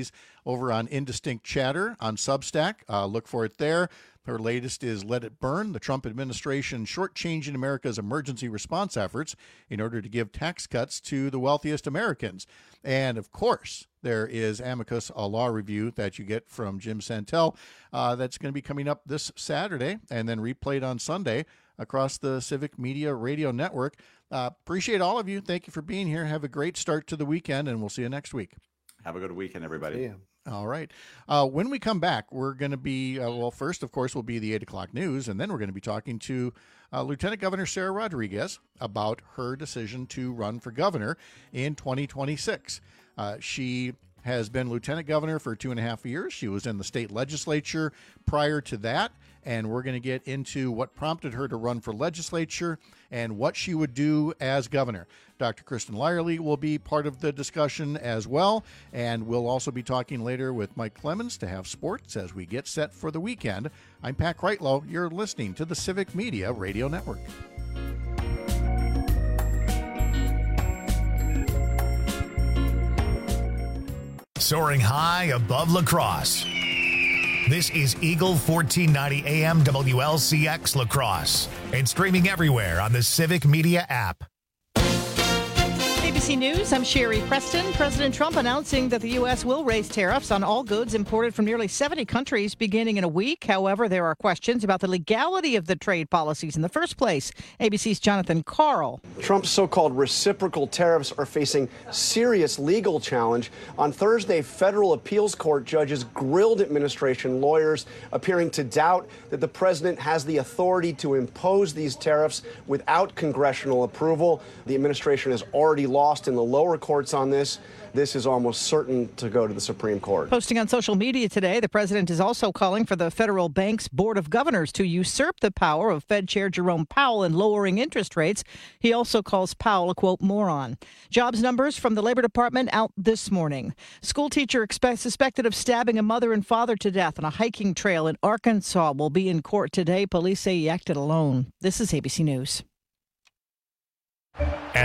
over on Indistinct Chatter on Substack. Uh, look for it there. Her latest is Let It Burn, the Trump administration shortchanging America's emergency response efforts in order to give tax cuts to the wealthiest Americans. And, of course, there is Amicus, a law review that you get from Jim Santel uh, that's going to be coming up this Saturday and then replayed on Sunday across the Civic Media Radio Network. Uh, appreciate all of you. Thank you for being here. Have a great start to the weekend, and we'll see you next week. Have a good weekend, everybody. Yeah. All right. Uh, when we come back, we're going to be, uh, well, first, of course, will be the eight o'clock news, and then we're going to be talking to uh, Lieutenant Governor Sarah Rodriguez about her decision to run for governor in twenty twenty-six. Uh, she has been lieutenant governor for two and a half years. She was in the state legislature prior to that, and we're going to get into what prompted her to run for legislature and what she would do as governor. Doctor Kristen Lyerly will be part of the discussion as well, and we'll also be talking later with Mike Clemens to have sports as we get set for the weekend. I'm Pat Kreitlow. You're listening to the Civic Media Radio Network. Soaring high above La Crosse. This is Eagle fourteen ninety A M W L C X La Crosse and streaming everywhere on the Civic Media app. A B C News, I'm Sherry Preston. President Trump announcing that the U S will raise tariffs on all goods imported from nearly seventy countries beginning in a week. However, there are questions about the legality of the trade policies in the first place. A B C's Jonathan Karl. Trump's so-called reciprocal tariffs are facing serious legal challenge. On Thursday, federal appeals court judges grilled administration lawyers, appearing to doubt that the president has the authority to impose these tariffs without congressional approval. The administration has already lost in the lower courts on this. This is almost certain to go to the Supreme Court. Posting on social media today, the president is also calling for the federal bank's board of governors to usurp the power of Fed Chair Jerome Powell in lowering interest rates. He also calls Powell a, quote, moron. Jobs numbers from the Labor Department out this morning. School teacher expect, suspected of stabbing a mother and father to death on a hiking trail in Arkansas will be in court today. Police say he acted alone. This is A B C News.